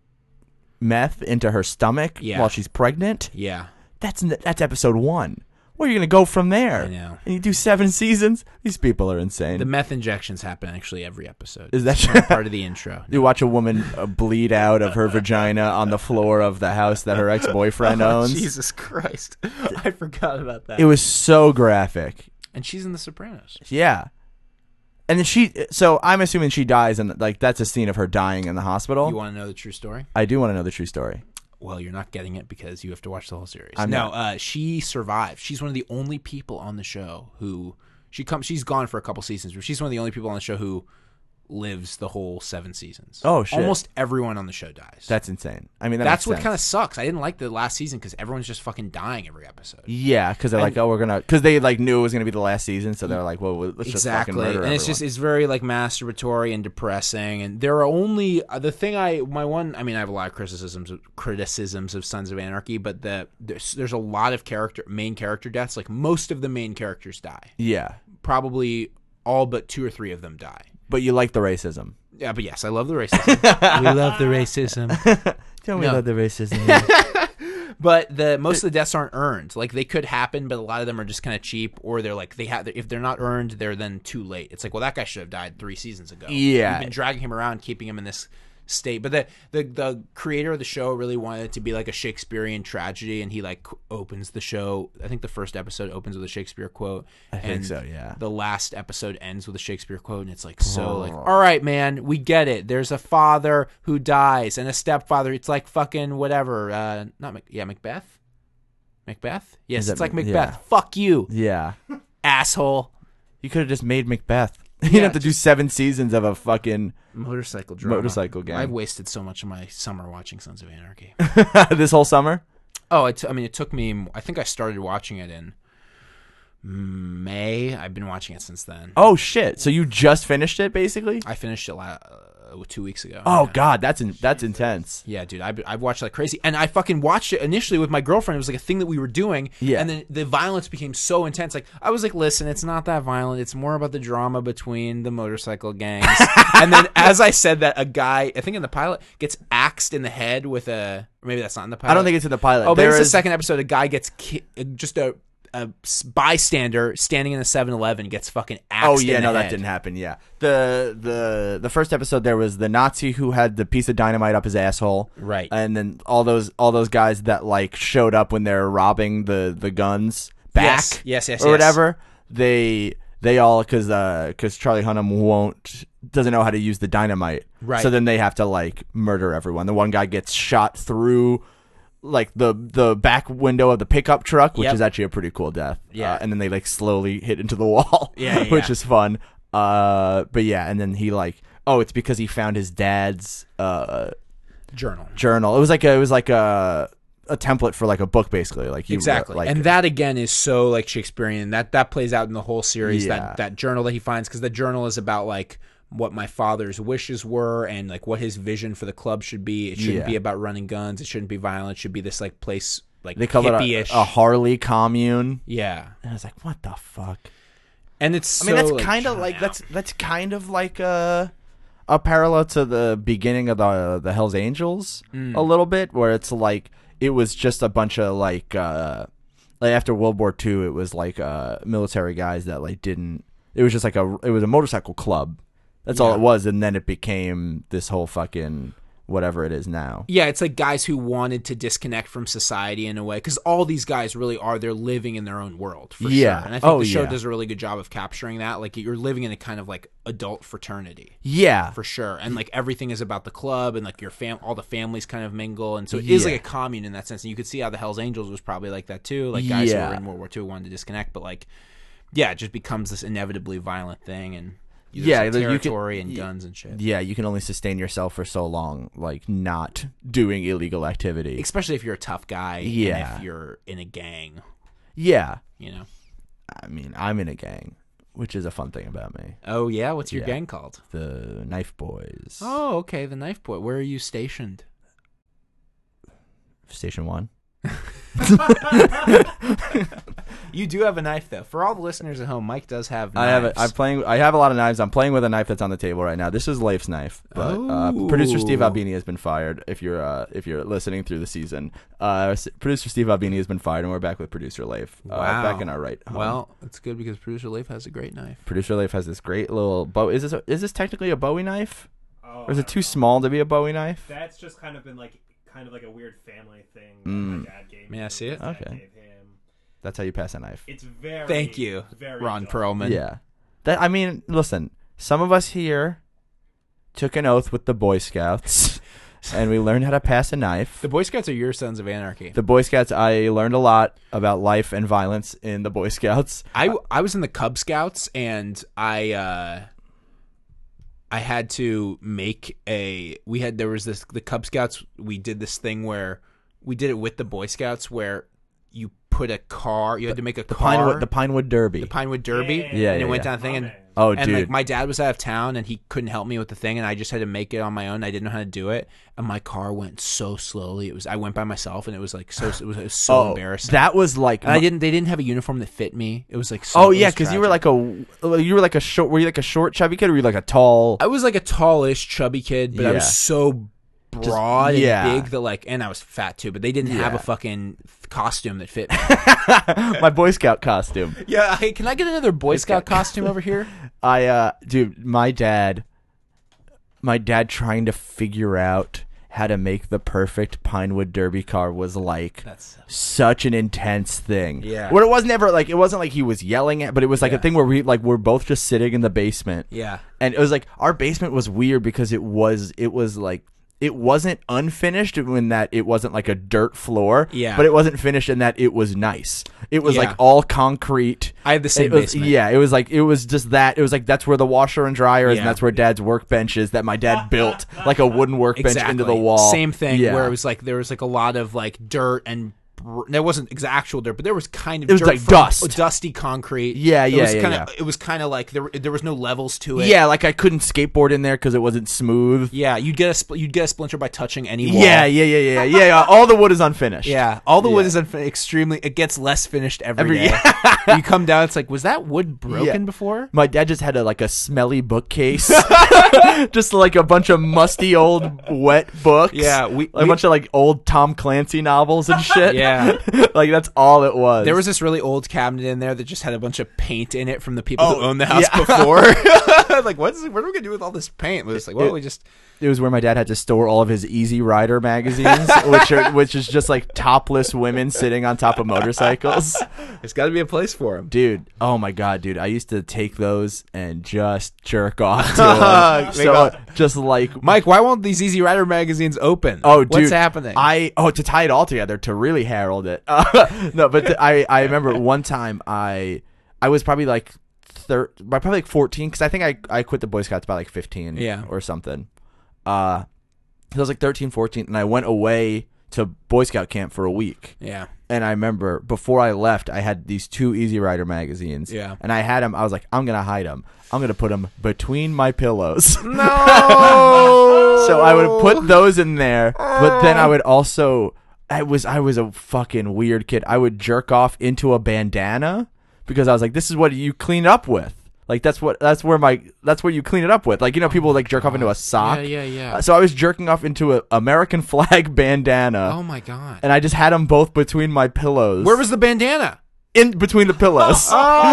meth into her stomach while she's pregnant. Yeah, that's episode 1. Where are you going to go from there? I know. And you do 7 seasons? These people are insane. The meth injections happen actually every episode. Is that part of the intro? You watch a woman bleed out of her vagina on the floor of the house that her ex-boyfriend owns. Jesus Christ. I forgot about that. It was so graphic. And she's in The Sopranos. Yeah. And then so I'm assuming she dies, and like that's a scene of her dying in the hospital. You want to know the true story? I do want to know the true story. Well, you're not getting it because you have to watch the whole series. No, she survived. She's one of the only people on the show who she's gone for a couple seasons, but she's one of the only people on the show who lives the whole 7 seasons. Oh shit! Almost everyone on the show dies. That's insane. I mean, that's what kind of sucks. I didn't like the last season because everyone's just fucking dying every episode. Yeah, because they're like, oh, because they like knew it was gonna be the last season, so they're like, well, let's just fucking murder everyone. And it's very like masturbatory and depressing. And there are only I have a lot of criticisms of Sons of Anarchy, but there's a lot of main character deaths. Like most of the main characters die. Yeah, probably all but 2 or 3 of them die. But you like the racism. Yeah, but yes, I love the racism. We love the racism. Don't we love the racism? But most of the deaths aren't earned. Like they could happen, but a lot of them are just kind of cheap, or they're like if they're not earned, they're then too late. It's like, well, that guy should have died 3 seasons ago. Yeah, we've been dragging him around, keeping him in this state. But the creator of the show really wanted it to be like a Shakespearean tragedy, and he like opens the show. I think the first episode opens with a Shakespeare quote. I think so, yeah. The last episode ends with a Shakespeare quote, and it's like like, all right, man, we get it. There's a father who dies and a stepfather. It's like fucking whatever. Macbeth. Macbeth? Yes, it's like Macbeth. Yeah. Fuck you. Yeah. Asshole. You could have just made Macbeth. You didn't have to do 7 seasons of a fucking motorcycle drama. Motorcycle game. I've wasted so much of my summer watching Sons of Anarchy. This whole summer? Oh, it took me. I think I started watching it in May. I've been watching it since then. Oh shit! So you just finished it, basically? I finished it 2 weeks ago. Oh god, that's intense. Yeah, dude, I've watched like crazy, and I fucking watched it initially with my girlfriend. It was like a thing that we were doing, and then the violence became so intense. Like I was like, listen, it's not that violent. It's more about the drama between the motorcycle gangs. And then as I said that, a guy, I think in the pilot, gets axed in the head with a. Or maybe that's not in the pilot. I don't think it's in the pilot. Oh, maybe it's the second episode. A guy gets just a bystander standing in a 7-Eleven gets fucking axed. That didn't happen. Yeah, the first episode there was the Nazi who had the piece of dynamite up his asshole, right? And then all those guys that like showed up when they're robbing the guns back, yes, or whatever. They all because Charlie Hunnam doesn't know how to use the dynamite, right? So then they have to like murder everyone. The one guy gets shot through like the back window of the pickup truck, which is actually a pretty cool death. Yeah, and then they like slowly hit into the wall, which is fun. But yeah, and then he like, it's because he found his dad's journal. It was like a template for like a book, basically. Like exactly, and that again is so like Shakespearean. That plays out in the whole series. Yeah. That journal that he finds, because the journal is about like what my father's wishes were and like what his vision for the club should be. It shouldn't be about running guns. It shouldn't be violent. It should be this like place like they call hippie-ish. it a Harley commune. Yeah, and I was like, what the fuck? And it's that's kind of like that's kind of like a parallel to the beginning of the Hells Angels a little bit, where it's like it was just a bunch of like after World War II, it was like military guys that like didn't. It was just like it was a motorcycle club. That's all it was, and then it became this whole fucking whatever it is now. Yeah, it's like guys who wanted to disconnect from society in a way, because all these guys really are, they're living in their own world, for sure. And I think the show does a really good job of capturing that. Like, you're living in a kind of like adult fraternity. Yeah. For sure. And like everything is about the club, and like your all the families kind of mingle, and so it is like a commune in that sense. And you could see how the Hells Angels was probably like that too. Like guys who were in World War II wanted to disconnect, but like, it just becomes this inevitably violent thing, and territory and guns and shit. Yeah, you can only sustain yourself for so long, like not doing illegal activity, especially if you're a tough guy. Yeah, and if you're in a gang. Yeah, I mean, I'm in a gang, which is a fun thing about me. Oh yeah, what's your gang called? The Knife Boys. Oh, okay, the Knife Boy. Where are you stationed? Station 1. You do have a knife, though. For all the listeners at home, Mike does have knives. I have a lot of knives. I'm playing with a knife that's on the table right now. This is Leif's knife, but producer Steve Albini has been fired. If you're listening through the season, producer Steve Albini has been fired, and we're back with producer Leif. Wow. Back in our right home. Well, it's good because producer Leif has a great knife. Producer Leif has this great little bow. Is this technically a Bowie knife? Or is it too small to be a Bowie knife? That's just kind of like a weird family thing that my dad gave me. May I see it? Okay. That's how you pass a knife. It's very. Thank you, very Ron dull. Perlman. Yeah. Listen. Some of us here took an oath with the Boy Scouts, and we learned how to pass a knife. The Boy Scouts are your Sons of Anarchy. The Boy Scouts. I learned a lot about life and violence in the Boy Scouts. I was in the Cub Scouts, and I had to make the Cub Scouts. We did this thing where we did it with the Boy Scouts, where you put a car. You had to make a car. The Pinewood Derby. The Pinewood Derby. Yeah. And it went down a thing. And dude. Like my dad was out of town, and he couldn't help me with the thing, and I just had to make it on my own. I didn't know how to do it, and my car went so slowly. I went by myself, and it was like it was so embarrassing. That was like, and they didn't have a uniform that fit me. It was like because you were like a short. Were you like a short chubby kid, or were you like a tall? I was like a tallish chubby kid, but I was so broad and big that and I was fat too, but they didn't have a fucking costume that fit me. My Boy Scout costume. Yeah, hey, can I get another Boy Scout costume over here? Dude, my dad trying to figure out how to make the perfect Pinewood Derby car was like such an intense thing. Yeah. Where it wasn't like he was yelling at, but it was like a thing where we're both just sitting in the basement. Yeah. And it was like our basement was weird because it was like it wasn't unfinished in that it wasn't like a dirt floor. Yeah. But it wasn't finished in that it was nice. It was like all concrete. I had the same basement. Yeah, it was just that. It was like that's where the washer and dryer is, and that's where Dad's workbench is that my dad built like a wooden workbench into the wall. Same thing where it was like there was like a lot of like dirt and there wasn't actual dirt, but there was kind of it was dirt like dust, dusty concrete. It was kind of like there was no levels to it. Yeah, like I couldn't skateboard in there because it wasn't smooth. Yeah, you'd get a splinter by touching any wall. Yeah. All the wood is unfinished. Yeah, all the wood is extremely. It gets less finished every day. You come down, it's like, was that wood broken before? My dad just had a smelly bookcase, just like a bunch of musty old wet books. Yeah, a bunch of like old Tom Clancy novels and shit. Yeah. Yeah. Like that's all it was. There was this really old cabinet in there that just had a bunch of paint in it from the people who owned the house yeah. before. Like, what are we gonna do with all this paint? It was like, well, we just. It was where my dad had to store all of his Easy Rider magazines, which is just like topless women sitting on top of motorcycles. There's got to be a place for them, dude. Oh my god, dude! I used to take those and just jerk off to them. So just like Mike, why won't these Easy Rider magazines open? Oh, dude, what's happening? To tie it all together to really herald it. No, but I remember one time I was probably like 14 because I think I quit the Boy Scouts by like 15 or something. I was like 13, 14, and I went away to Boy Scout camp for a week. Yeah. And I remember before I left, I had these 2 Easy Rider magazines. Yeah. And I had them. I was like, I'm going to hide them. I'm going to put them between my pillows. No! So I would put those in there, but then I would also, I was a fucking weird kid. I would jerk off into a bandana because I was like, this is what you clean up with. Like that's where you clean it up with. Like, you know, people like jerk off into a sock. Yeah. So I was jerking off into an American flag bandana. Oh my god! And I just had them both between my pillows. Where was the bandana? In between the pillows.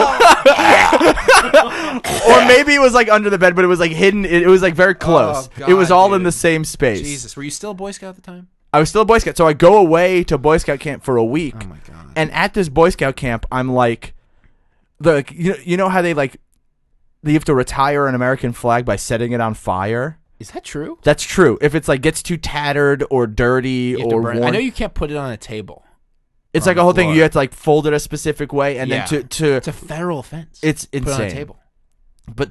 Oh. Or maybe it was like under the bed, but it was like hidden. It was like very close. Oh, God, it was all in dude. the same space. Jesus, were you still a Boy Scout at the time? I was still a Boy Scout, so I go away to Boy Scout camp for a week. Oh my god! And at this Boy Scout camp, I'm like, you know how they have to retire an American flag by setting it on fire? Is that true? That's true. If it's like gets too tattered or dirty or worn. I know you can't put it on a table. It's like a whole thing. You have to like fold it a specific way, and then to it's a federal offense. It's insane. Put it on a table. But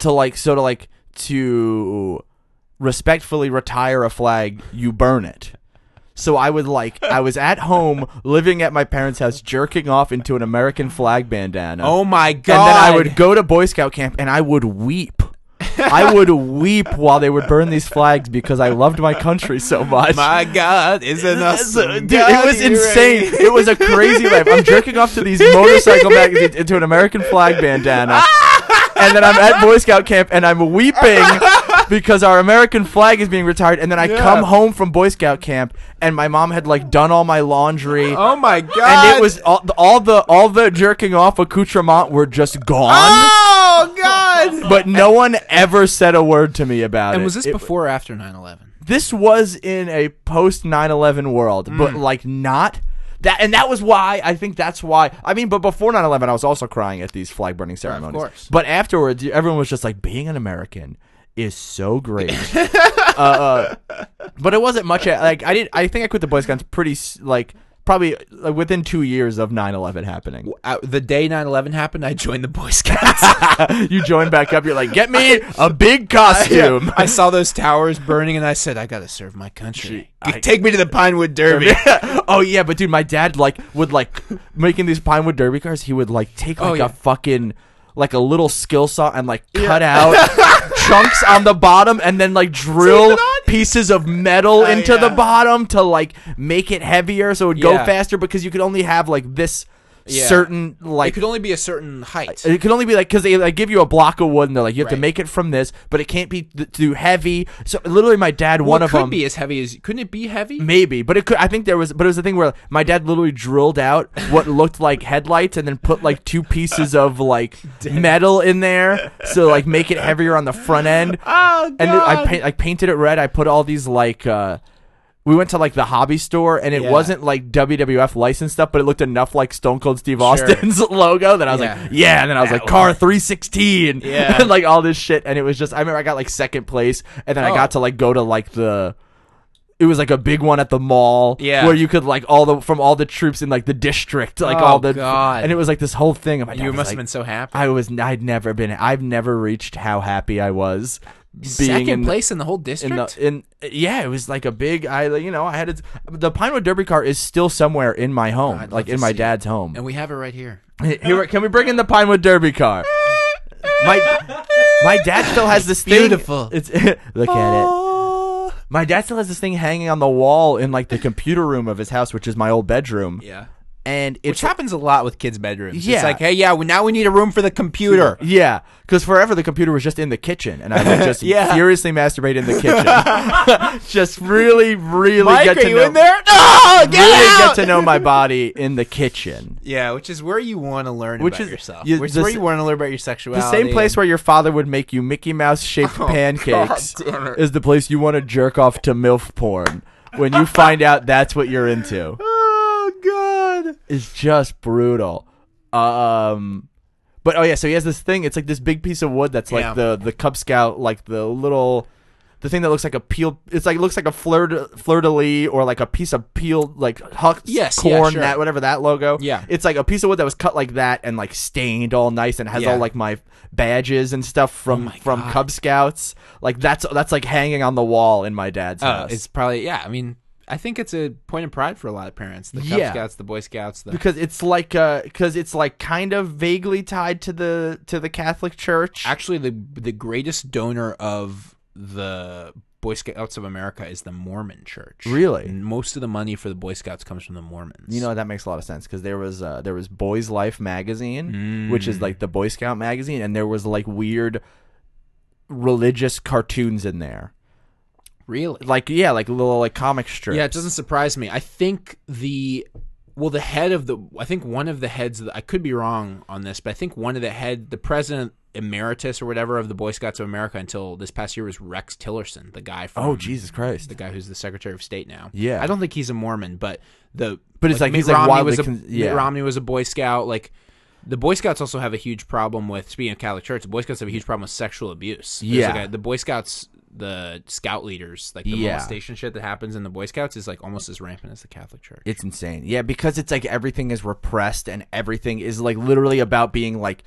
to respectfully retire a flag, you burn it. So I was at home living at my parents' house, jerking off into an American flag bandana. Oh my god! And then I would go to Boy Scout camp and I would weep. I would weep while they would burn these flags because I loved my country so much. My God, isn't awesome. Dude, it was insane. It was a crazy life. I'm jerking off to these motorcycle magazines into an American flag bandana. And then I'm at Boy Scout camp and I'm weeping because our American flag is being retired. And then I come home from Boy Scout camp and my mom had like done all my laundry. Oh my god! And it was all the jerking off accoutrement were just gone. Oh god! But no one ever said a word to me about it. And was this before or after 9/11? This was in a post 9/11 world, but like not. That was why, I think that's why. I mean, but before 9/11, I was also crying at these flag burning ceremonies. Of course. But afterwards, everyone was just like, being an American is so great. But it wasn't much. I think I quit the Boy Scouts probably within 2 years of 9/11 happening. The day 9/11 happened, I joined the Boy Scouts. You joined back up. You're like, get me a big costume. I saw those towers burning, and I said, I gotta serve my country. Take me to the Pinewood Derby. Oh yeah, but dude, my dad would making these Pinewood Derby cars. He would take a fucking a little skill saw and cut out chunks on the bottom and then drill pieces of metal into the bottom to make it heavier so it would go faster, because you could only have this certain it could only be a certain height. It could only be because they give you a block of wood and they're like, you have to make it from this, but it can't be too heavy. So literally my dad, one of them could be as heavy as, couldn't it be heavy? Maybe, but it could. I think there was, but it was the thing where my dad literally drilled out what looked like headlights and then put 2 pieces of metal in there so make it heavier on the front end. Oh god! And I painted it red. I put all these we went to the hobby store and it wasn't WWF licensed stuff, but it looked enough like Stone Cold Steve Austin's logo that I was and then I was Car 316, and all this shit, and it was just, I remember I got second place, and then I got to go to it was a big one at the mall where you could from all the troops in the district, all the god, and it was this whole thing. And you must have been so happy. I've never reached how happy I was. Second place in the whole district. It was a big. I had the Pinewood Derby car is still somewhere in my home, in my dad's home, and we have it right here. Can we bring in the Pinewood Derby car? My dad still has this thing. Beautiful. It's look at it. My dad still has this thing hanging on the wall in the computer room of his house, which is my old bedroom. Yeah. And Which happens a lot with kids' bedrooms. Yeah. It's like, hey, now we need a room for the computer. Yeah, because forever the computer was just in the kitchen, and I would just Yeah. furiously masturbate in the kitchen. Just really Mike, get are to you know. in there? No, get Really out! get to know my body in the kitchen. Yeah, which is where you want to learn Which about is- yourself. you- Which is the where s- you want to learn about your sexuality. The same place where your father would make you Mickey Mouse shaped pancakes God damn it. is the place you want to jerk off to MILF porn when you find out that's what you're into. Oh God! It's just brutal. But so he has this thing. It's like this big piece of wood that's like the Cub Scout, like the thing that looks like a peel. It's like looks like a fleur de lis or like a piece of peeled like husk corn, sure. that whatever that logo. Yeah. It's like a piece of wood that was cut like that and like stained all nice and has all like my badges and stuff from God. Cub Scouts. Like that's like hanging on the wall in my dad's house. It's probably I mean, I think it's a point of pride for a lot of parents. The Cub Scouts, the Boy Scouts, because it's like kind of vaguely tied to the Catholic Church. Actually, the greatest donor of the Boy Scouts of America is the Mormon Church. Really? And most of the money for the Boy Scouts comes from the Mormons. You know, that makes a lot of sense because there was Boys Life magazine, which is like the Boy Scout magazine, and there was like weird religious cartoons in there. Really? Like little like comic strips. Yeah, it doesn't surprise me. I think the head of I think one of the heads, I could be wrong on this, but I think the president emeritus or whatever of the Boy Scouts of America until this past year was Rex Tillerson, the guy from Jesus Christ, the guy who's the Secretary of State now. Yeah, I don't think he's a Mormon, but it's like Mitt he's like Romney wildly Mitt Romney was a Boy Scout. Like the Boy Scouts also have a huge problem with, speaking of Catholic Church, the Boy Scouts have a huge problem with sexual abuse. There's the Boy Scouts, the scout leaders, like the molestation shit that happens in the Boy Scouts is like almost as rampant as the Catholic Church. It's insane. Yeah, because it's like everything is repressed and everything is like literally about being like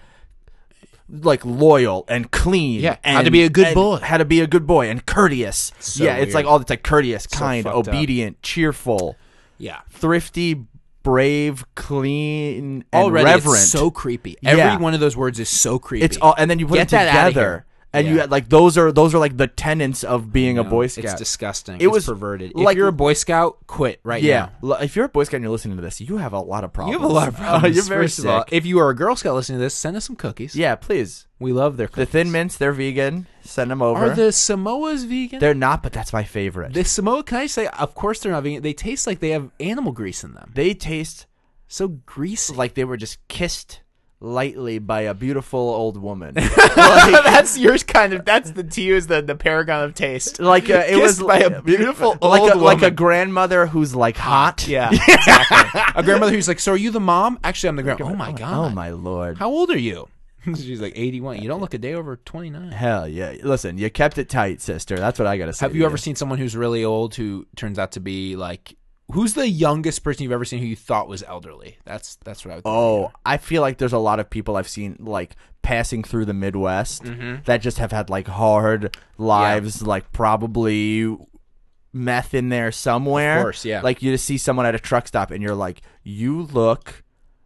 loyal and clean. Yeah, and, how to be a good boy. How to be a good boy and courteous. So it's weird. like all it's like courteous, So kind, fucked up. obedient, cheerful, thrifty, brave, clean, and Already, reverent. it's so creepy. Yeah. Every one of those words is so creepy. It's all, and then you put Get them that outta together. here. And Yeah. you like those are like the tenets of being a Boy Scout. It's disgusting. It It's was perverted. like- If you're a Boy Scout, quit right now. If you're a Boy Scout and you're listening to this, you have a lot of problems. You have a lot of problems. You're very First of all, sick. if you are a Girl Scout listening to this, send us some cookies. Yeah, please. We love their The cookies. Thin Mints, they're vegan. Send them over. Are the Samoas vegan? They're not, but that's my favorite. The Samoa, can I say, of course they're not vegan. They taste like they have animal grease in them. They taste So greasy. like they were just kissed lightly by a beautiful old woman. That's yours kind of, that's the to you is the paragon of taste. Like it was by a beautiful like old like a woman. grandmother who's like hot. Yeah, exactly. A grandmother who's like, so are you the mom? Actually, I'm the grandma. Oh my God. Oh my lord. How old are you? She's like 81. You don't look a day over 29. Hell yeah. Listen, you kept it tight, sister. That's what I got to say. Have you ever seen someone who's really old who turns out to be like, who's the youngest person you've ever seen who you thought was elderly? That's what I would think. Oh, I feel like there's a lot of people I've seen like passing through the Midwest that just have had like hard lives, like probably meth in there somewhere. Of course, yeah. Like you just see someone at a truck stop and you're like, you look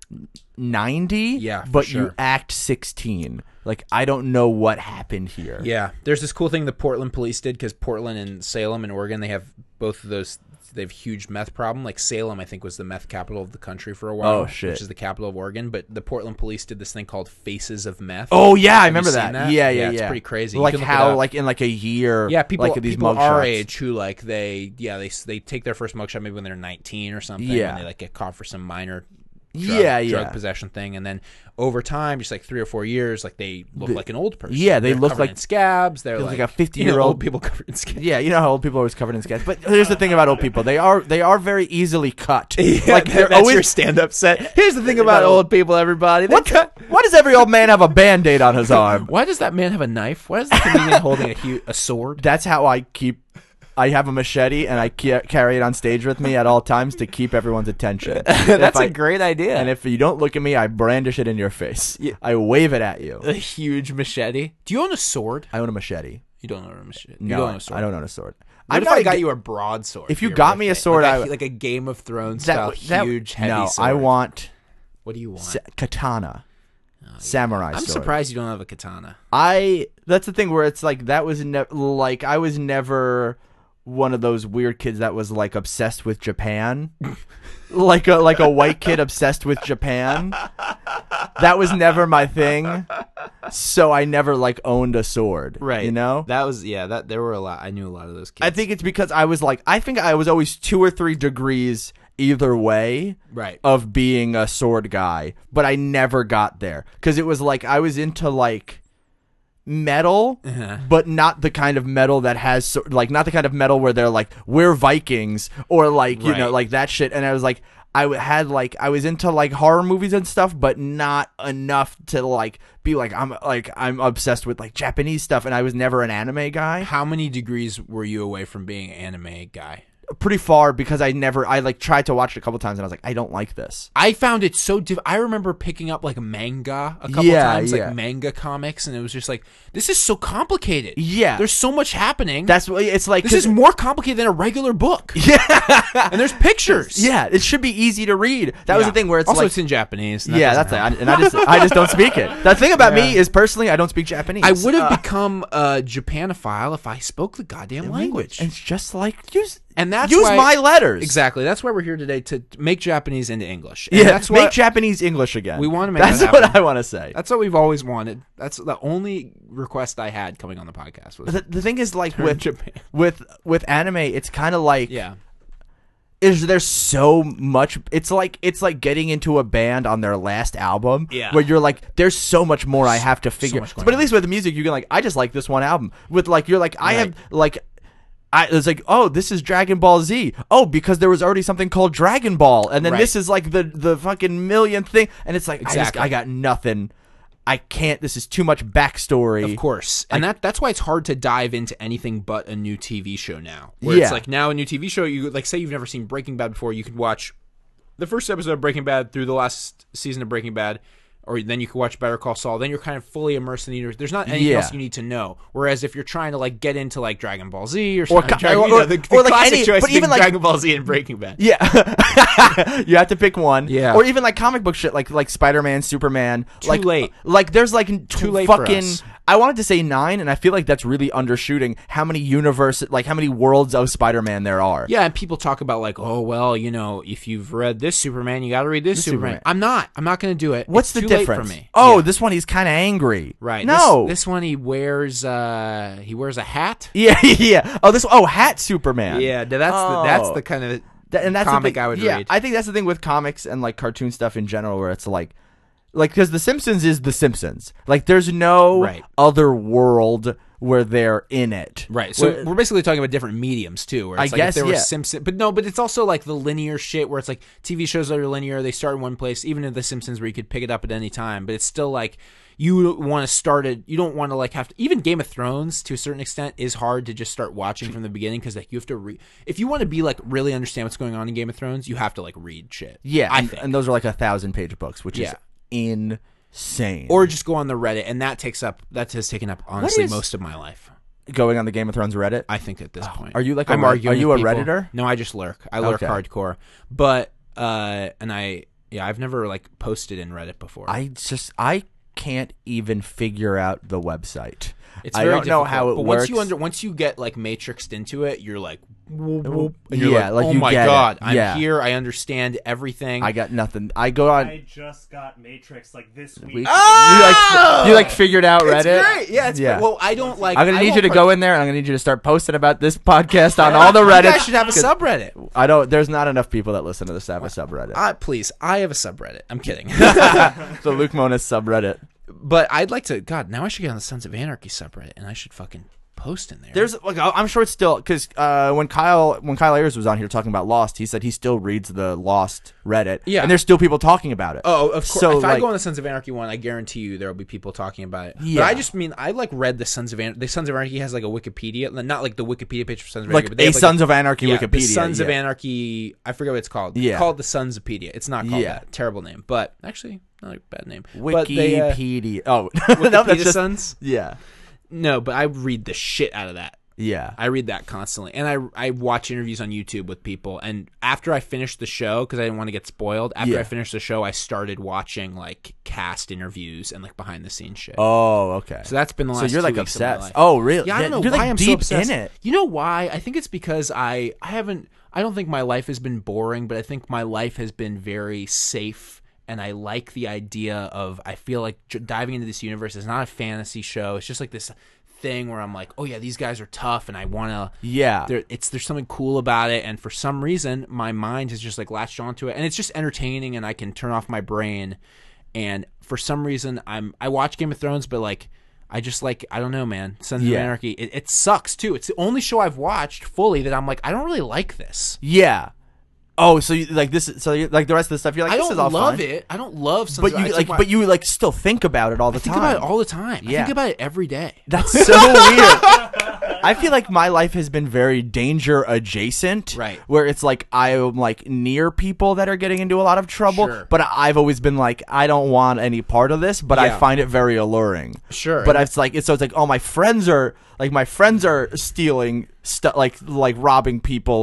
90, Yeah, for but sure. you act 16. Like I don't know what happened here. Yeah, there's this cool thing the Portland police did because Portland and Salem and Oregon, they have both of those. They have huge meth problem. Like Salem, I think, was the meth capital of the country for a while. Oh, shit. Which is the capital of Oregon. But the Portland police did this thing called Faces of Meth. Oh yeah, I Have you remember seen that. Yeah. It's pretty crazy. You Like can look it how, up. like in like a year. Yeah, people like these people our mugshots. age who like they take their first mugshot maybe when they're 19 or something. Yeah. And they like get caught for some minor drug possession thing, and then over time, just like 3 or 4 years, like they look like an old person. Yeah, they They're look covered like- in scabs. They're like like a 50-year-old old people covered in scabs. Yeah, you know how old people are always covered in sketch. But here's the thing about old people: they are very easily cut. Like they're that's always. your stand-up set. Here's the thing about old people, everybody. They cut. Why does every old man have a Band-Aid on his arm? Why does that man have a knife? Why is the comedian holding a sword? That's how I keep. I have a machete and I carry it on stage with me at all times to keep everyone's attention. That's a great idea. And if you don't look at me, I brandish it in your face. Yeah. I wave it at you. a huge machete. Do you own a sword? I own a machete. You don't own a machete. You No, don't own a sword. I don't own a sword. What if not I a got g- you a broadsword? If you for your got me a birthday? sword, like a Game of Thrones style huge heavy no, sword. I want What do you want? katana. Samurai I'm sword. surprised you don't have a katana. That's the thing where it's like that was like I was never one of those weird kids that was like obsessed with Japan. like a white kid obsessed with Japan. That was never my thing. So I never like owned a sword. Right. You know? That was that there were a lot. I knew a lot of those kids. I think it's because I think I was always 2 or 3 degrees either way right. of being a sword guy, but I never got there because it was like I was into like metal, but not the kind of metal that has like not the kind of metal where they're like we're Vikings or like you know like that shit. And I was like I was into like horror movies and stuff, but not enough to like be like I'm obsessed with like Japanese stuff. And I was never an anime guy. How many degrees were you away from being an anime guy? Pretty far because I like tried to watch it a couple times and I was like I don't like this. I found it so I remember picking up like manga a couple times, like manga comics, and it was just like this is so complicated. Yeah, there's so much happening. That's what it's like. This is more complicated than a regular book. Yeah, and there's pictures. Yeah, it should be easy to read. That was the thing where it's also like, it's in Japanese. Yeah, that's it. And I just don't speak it. The thing about me is personally I don't speak Japanese. I would have become a Japanophile if I spoke the goddamn language. It's just like and that's use why, my letters. Exactly. That's why we're here today, to make Japanese into English. And that's make Japanese English again. We want to make that's that what I want to say. That's what we've always wanted. That's the only request I had coming on the podcast. Was the thing is like Japan. with anime, it's kind of like is there's so much. It's like getting into a band on their last album, where you're like, there's so much more I have to figure. But at least with the music, you can like, I just like this one album. With like, you're like, I have like. It's like, oh, this is Dragon Ball Z. Oh, because there was already something called Dragon Ball, and then this is like the fucking millionth thing, and it's like I got nothing. I can't. This is too much backstory. Of course, and that's why it's hard to dive into anything but a new TV show now. Where it's like now a new TV show. You like say you've never seen Breaking Bad before, you could watch the first episode of Breaking Bad through the last season of Breaking Bad. Or then you can watch Better Call Saul. Then you're kind of fully immersed in the universe. There's not anything else you need to know. Whereas if you're trying to like get into like Dragon Ball Z or something, the like classic choice, but even like Dragon Ball Z and Breaking Bad. Yeah, you have to pick one. Yeah, or even like comic book shit, like Spider-Man, Superman. Too late. Like there's like too late fucking. For us. I wanted to say 9, and I feel like that's really undershooting how many how many worlds of Spider-Man there are. Yeah, and people talk about like, oh well, you know, if you've read this Superman, you got to read this Superman. I'm not going to do it. What's it's the too difference? Late for me. Oh, this one he's kind of angry. Right. No, this one he wears a hat. Yeah. Hat Superman. Yeah, that's the kind of comic I would read. I think that's the thing with comics and like cartoon stuff in general, where it's like because The Simpsons is The Simpsons. Like there's no other world where they're in it. Right. So we're basically talking about different mediums too. Where it's I guess if there was Simpsons, but it's also like the linear shit where it's like TV shows that are linear. They start in one place, even in The Simpsons, where you could pick it up at any time. But it's still like you want to start it. You don't want to like have to. Even Game of Thrones, to a certain extent, is hard to just start watching from the beginning because like you have to read. If you want to be like really understand what's going on in Game of Thrones, you have to like read shit. Yeah, and those are like 1,000-page books, which is insane. Or just go on the Reddit, and that has taken up honestly most of my life. Going on the Game of Thrones Reddit? I think at this point. Are you like are you a Redditor? No, I just lurk. I lurk hardcore. But I've never like posted in Reddit before. I can't even figure out the website. I don't know how it works. Once you get like matrixed into it, you're like, whoop, whoop, and you're like, oh my god, I'm here. I understand everything. I got nothing. I just got Matrix like this week. You like figured out Reddit? It's great. Yeah, it's great. Well, I don't like. I'm gonna need you to go in there, and I'm gonna need you to start posting about this podcast on all the Reddit. I should have a subreddit. I don't. There's not enough people that listen to this to have a subreddit. Please, I have a subreddit. I'm kidding. The Luke Monas subreddit. But I'd like to. God, now I should get on the Sons of Anarchy subreddit, and I should fucking post in there. There's like I'm sure it's still because when Kyle Ayers was on here talking about Lost, he said he still reads the Lost Reddit. Yeah, and there's still people talking about it. Oh, of course. So, if I go on the Sons of Anarchy one, I guarantee you there will be people talking about it. Yeah, but I just mean I like read the Sons of Anarchy. The Sons of Anarchy has like a Wikipedia, not like the Wikipedia page for Sons of Anarchy, but they have Sons of Anarchy Wikipedia. The Sons of Anarchy. I forget what it's called. Yeah, it's called the Sonspedia. It's not called that. Terrible name, but actually not a bad name. Wikipedia. Wikipedia no, that's just Sons. Yeah. No, but I read the shit out of that. Yeah. I read that constantly, and I watch interviews on YouTube with people. And after I finished the show, because I didn't want to get spoiled, after I finished the show, I started watching like cast interviews and like behind the scenes shit. Oh, okay. So that's been the last. So you're 2 like weeks of my obsessed. life. Oh, really? Yeah, I don't know you're why like I'm deep so obsessed in it. You know why? I think it's because I don't think my life has been boring, but I think my life has been very safe. And I like the idea of, I feel like diving into this universe is not a fantasy show. It's just like this thing where I'm like, oh yeah, these guys are tough, and I want to. Yeah. There's something cool about it, and for some reason, my mind has just like latched onto it, and it's just entertaining, and I can turn off my brain. And for some reason, I watch Game of Thrones, but like, I just like, I don't know, man. Sons of Anarchy. It sucks too. It's the only show I've watched fully that I'm like, I don't really like this. Yeah. Oh, so you like this? So you like the rest of the stuff? You're like, this is all love fine. it. I don't love But you like, but you like still think about it all the time. I think about it all the time. Yeah. I think about it every day. That's so weird. I feel like my life has been very danger adjacent. Right. Where it's like I'm like near people that are getting into a lot of trouble. Sure. But I've always been like, I don't want any part of this, but I find it very alluring. Sure. But it's like, so it's like, oh, my friends are stealing stuff, like robbing people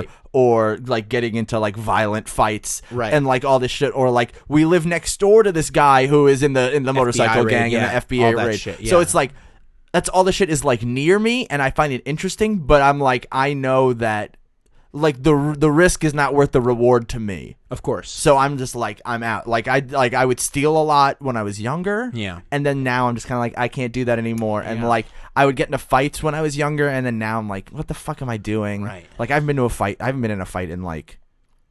or like getting into like violent fights, right, and like all this shit, or like we live next door to this guy who is in the motorcycle raid, gang and the FBI raid. Shit, So it's like, that's all the shit is like near me, and I find it interesting, but I'm like, I know that like the risk is not worth the reward to me. Of course. So I'm just like, I'm out. Like I would steal a lot when I was younger. Yeah. And then now I'm just kind of like, I can't do that anymore. And like I would get into fights when I was younger, and then now I'm like, what the fuck am I doing? Right. Like I haven't been in a fight in like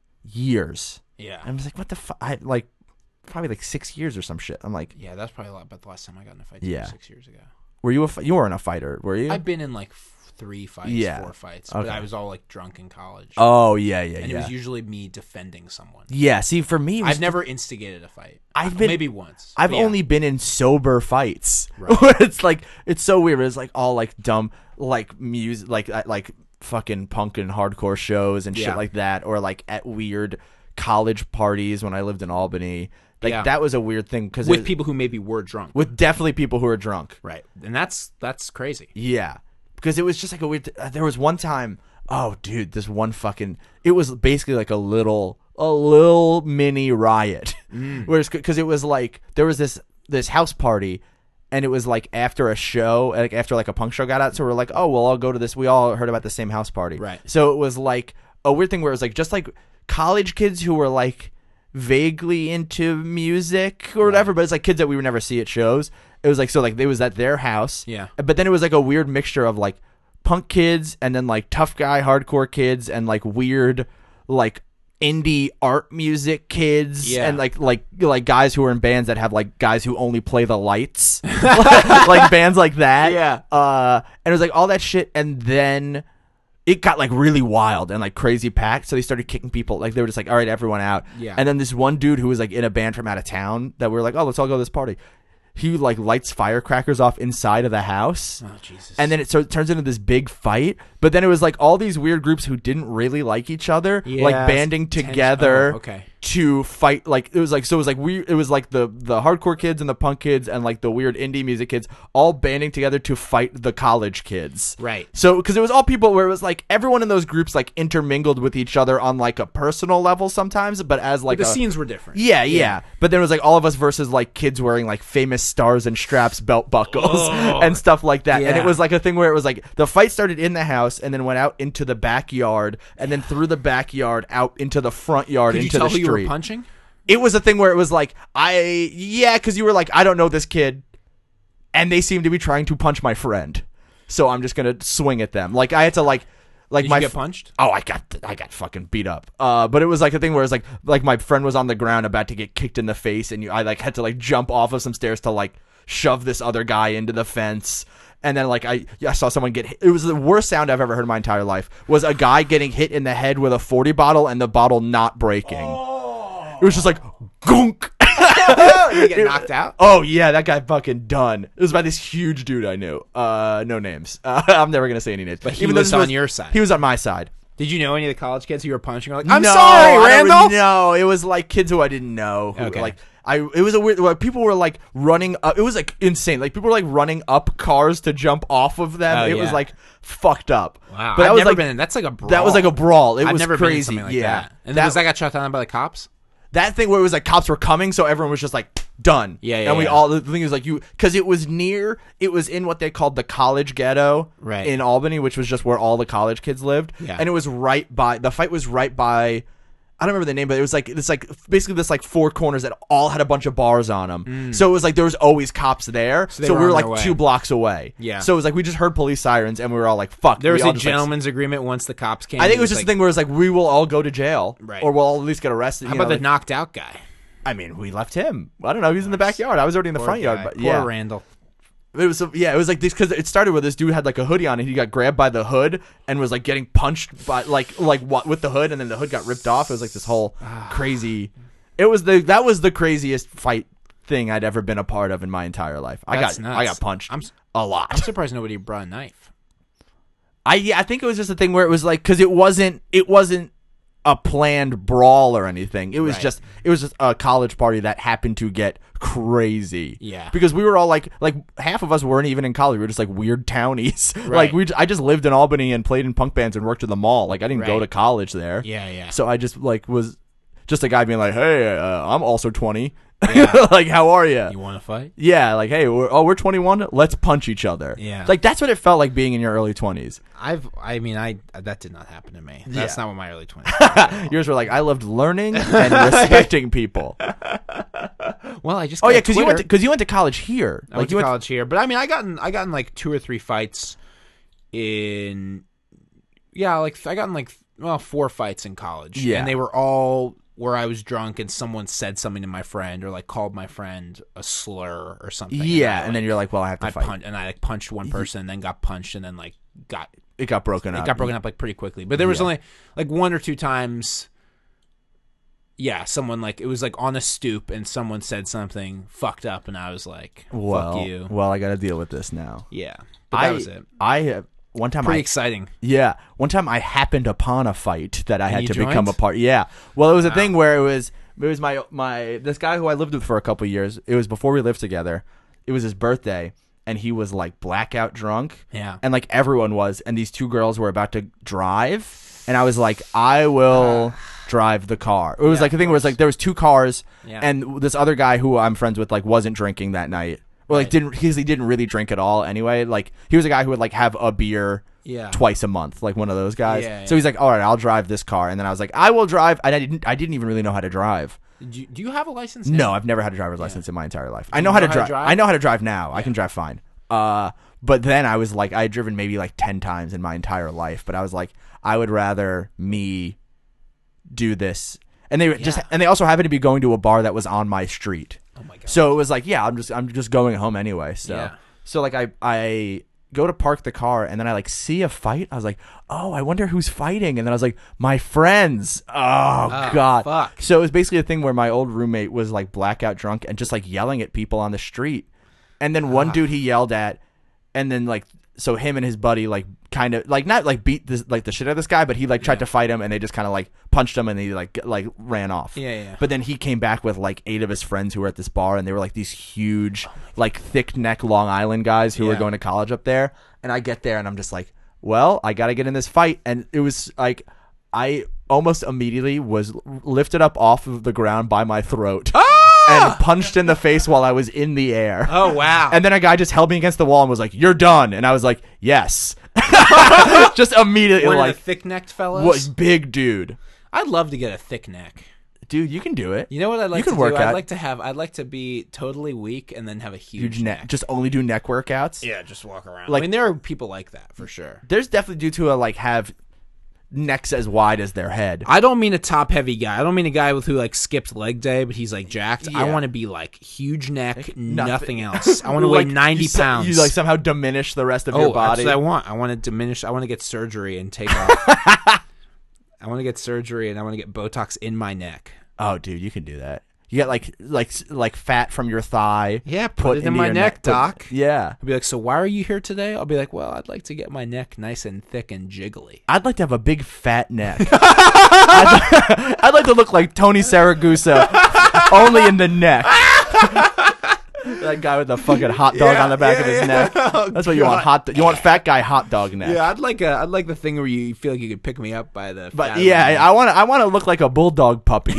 years. Yeah. I'm just like, what the fuck? I like probably like 6 years or some shit. I'm like, yeah, that's probably a lot about the last time I got in a fight. Yeah. 6 years ago. Were you you weren't a fighter, were you? I've been in like 3 fights, 4 fights, but I was all like drunk in college. Oh yeah, and it was usually me defending someone. Yeah, see, for me, I've never instigated a fight. I've been maybe once. I've only been in sober fights. Right. Where it's like, it's so weird. It's like all like dumb, like music, like fucking punk and hardcore shows and shit like that, or like at weird college parties when I lived in Albany. Like that was a weird thing because with people who maybe were drunk. With definitely people who are drunk. Right, and that's crazy. Yeah, because it was just like a weird. There was one time. Oh, dude, this one fucking. It was basically like a little mini riot. Whereas because it was like there was this house party, and it was like after a show, like after like a punk show got out. So we're like, oh well, I'll go to this. We all heard about the same house party, right? So it was like a weird thing where it was like just like college kids who were like vaguely into music or whatever, but it's like kids that we would never see at shows. It was like, so like it was at their house, but then it was like a weird mixture of like punk kids and then like tough guy hardcore kids and like weird like indie art music kids and like guys who are in bands that have like guys who only play the lights like bands like that, and it was like all that shit, and then it got like really wild and like crazy packed. So they started kicking people. Like they were just like, all right, everyone out. Yeah. And then this one dude who was like in a band from out of town that we were like, oh, let's all go to this party. He like lights firecrackers off inside of the house. Oh, Jesus. And then it turns into this big fight. But then it was like all these weird groups who didn't really like each other, like banding together to fight. Like it was like, so it was like it was like the hardcore kids and the punk kids and like the weird indie music kids all banding together to fight the college kids. Right. So because it was all people where it was like everyone in those groups like intermingled with each other on like a personal level sometimes, but as like the scenes were different. Yeah. But then it was like all of us versus like kids wearing like famous stars and straps belt buckles and stuff like that. And it was like a thing where it was like the fight started in the house and then went out into the backyard and then through the backyard out into the front yard. Could into you tell the street. Who you were punching? It was a thing where it was like because you were like, I don't know this kid, and they seem to be trying to punch my friend, so I'm just gonna swing at them. Like I had to like Did you get punched? Oh, I got fucking beat up. But it was like a thing where it's like my friend was on the ground about to get kicked in the face, and I like had to like jump off of some stairs to like shove this other guy into the fence. And then like I saw someone get hit. It was the worst sound I've ever heard in my entire life. Was a guy getting hit in the head with a 40 bottle and the bottle not breaking. It was just like gunk. Did he get knocked out? Oh yeah, that guy fucking done. It was by this huge dude I knew. No names. I'm never gonna say any names. But he was on your side. He was on my side. Did you know any of the college kids who you were punching? Were like, I'm No, sorry, I don't Randall. No, it was like kids who I didn't know. Who, Okay. Like it was a weird. Like, people were like running up. It was like insane. Like people were like running up cars to jump off of them. Oh, It yeah. was like fucked up. Wow, But that I've was never like been in. That's like a brawl. that was like a brawl. It I've was never been in crazy. something like yeah, that. And then was that got shot down by the cops? that thing where it was like cops were coming, so everyone was just like done. Yeah, And we yeah. all the thing is like because it was in what they called the college ghetto, Right. in Albany, which was just where all the college kids lived. Yeah. And it was right by the fight was right by. I don't remember the name, but it was like it's like basically this like four corners that all had a bunch of bars on them. So it was like there was always cops there. they So were we were on like their way. 2 blocks away. Yeah. So it was like we just heard police sirens and we were all like, "Fuck." There was We all a just, like, gentleman's agreement once the cops came. I think it was just a thing where it's like we will all go to jail, Right. or we'll all at least get arrested. How you about know, the knocked out guy? I mean, we left him. I don't know. He was in the backyard. I was already in the front yard. But Poor yeah, Randall. it was it was like this because it started with this dude had like a hoodie on and he got grabbed by the hood and was like getting punched by like what with the hood, and then the hood got ripped off. It was like this whole crazy. That was the craziest fight thing I'd ever been a part of in my entire life. That's I nuts. got punched I'm a lot. I'm surprised nobody brought a knife. I think it was just a thing where it was like because it wasn't a planned brawl or anything. It was Right. just a college party that happened to get crazy. Yeah. Because we were all like half of us weren't even in college. We were just like weird townies. Right. Like I just lived in Albany and played in punk bands and worked at the mall. Like I didn't go Right. to college there. Yeah, yeah. So I just like was just a guy being like, "Hey, I'm also 20. Yeah. Like, how are you?" You want to fight? Yeah, like, "Hey, we're 21. Let's punch each other." Yeah. Like that's what it felt like being in your early 20s. That did not happen to me. That's Yeah. not what my early 20s. Yours were like, "I loved learning and respecting people." Well, I just Oh got yeah, a because you went to college here. I went to college here, but I mean, I got in like 2 or 3 fights in. Yeah, like I got in like 4 fights in college. Yeah. And they were all where I was drunk and someone said something to my friend or like called my friend a slur or something. Yeah, I, and then you're like, "Well, I have to I fight." I like punched one person and then got punched and then like It got broken up. it got broken up like pretty quickly. But there was Yeah. only like 1 or 2 times. Yeah, someone like it was like on a stoop and someone said something fucked up and I was like, "Fuck you." Well, I got to deal with this now. Yeah, but that was it. I have one time. Pretty exciting. Yeah, one time I happened upon a fight that I had you to become joined? a part. Yeah, well, it was a thing where it was my this guy who I lived with for a couple years. It was before we lived together. It was his birthday, and he was like blackout drunk. Yeah. and like everyone was, and these 2 girls were about to drive, and I was like, I will drive the car. It was Yeah, like a thing of where it's like there was 2 cars, Yeah. and this other guy who I'm friends with like wasn't drinking that night. Well, like Right. he didn't really drink at all anyway. Like he was a guy who would like have a beer Yeah. twice a month, like one of those guys. Yeah, So he's like, "All right, I'll drive this car," and then I was like, "I will drive," and I didn't even really know how to drive. Do you have a license? No, now? I've never had a driver's license in my entire life. I you know how to know how to drive. drive? I know how to drive now. I can drive fine. But then I was like, I had driven maybe like 10 times in my entire life, but I was like, I would rather me do this. And they and they also happened to be going to a bar that was on my street. Oh my god. So it was like, yeah, I'm just going home anyway. So Yeah. so like I go to park the car and then I like see a fight. I was like, "Oh, I wonder who's fighting." And then I was like, "My friends." Oh god. fuck. So it was basically a thing where my old roommate was like blackout drunk and just like yelling at people on the street. And then one dude he yelled at, and then like so him and his buddy like kind of like not like beat this like the shit out of this guy, but he like tried to fight him and they just kind of like punched him and he like ran off. Yeah. But then he came back with like 8 of his friends who were at this bar, and they were like these huge, like thick neck Long Island guys who were Yeah. going to college up there. And I get there and I'm just like, well, I got to get in this fight. And it was like, I almost immediately was lifted up off of the ground by my throat and punched in the face while I was in the air. Oh wow. And then a guy just held me against the wall and was like, "You're done." And I was like, "Yes." Just immediately, one like, of the thick-necked fellows. what big dude. I'd love to get a thick neck. Dude, you can do it. You know what I'd like You can to work do? out. I'd like to be totally weak and then have a huge Huge neck. Just only do neck workouts. Yeah, just walk around. Like- I mean, there are people like that for sure. There's definitely dudes who like have necks as wide as their head. I don't mean a top heavy guy. I don't mean a guy who like skipped leg day, but he's like jacked. I Yeah. want to be like huge neck, nothing. nothing else. I want to weigh Like, 90 you pounds. You like somehow diminish the rest of your That's body. what I want. I want to diminish. I want to get surgery and take off. I want to get surgery and I want to get Botox in my neck. Oh, dude, you can do that. You get like fat from your thigh. Yeah, put it in into my your neck, Doc. Yeah. I'll be like, so why are you here today? I'll be like, well, I'd like to get my neck nice and thick and jiggly. I'd like to have a big fat neck. I'd like to look like Tony Saragusa, only in the neck. That guy with the fucking hot dog on the back of his neck. Oh, That's what you want. You want fat guy hot dog neck. Yeah, I'd like the thing where you feel like you could pick me up by the. But yeah, I want to look like a bulldog puppy.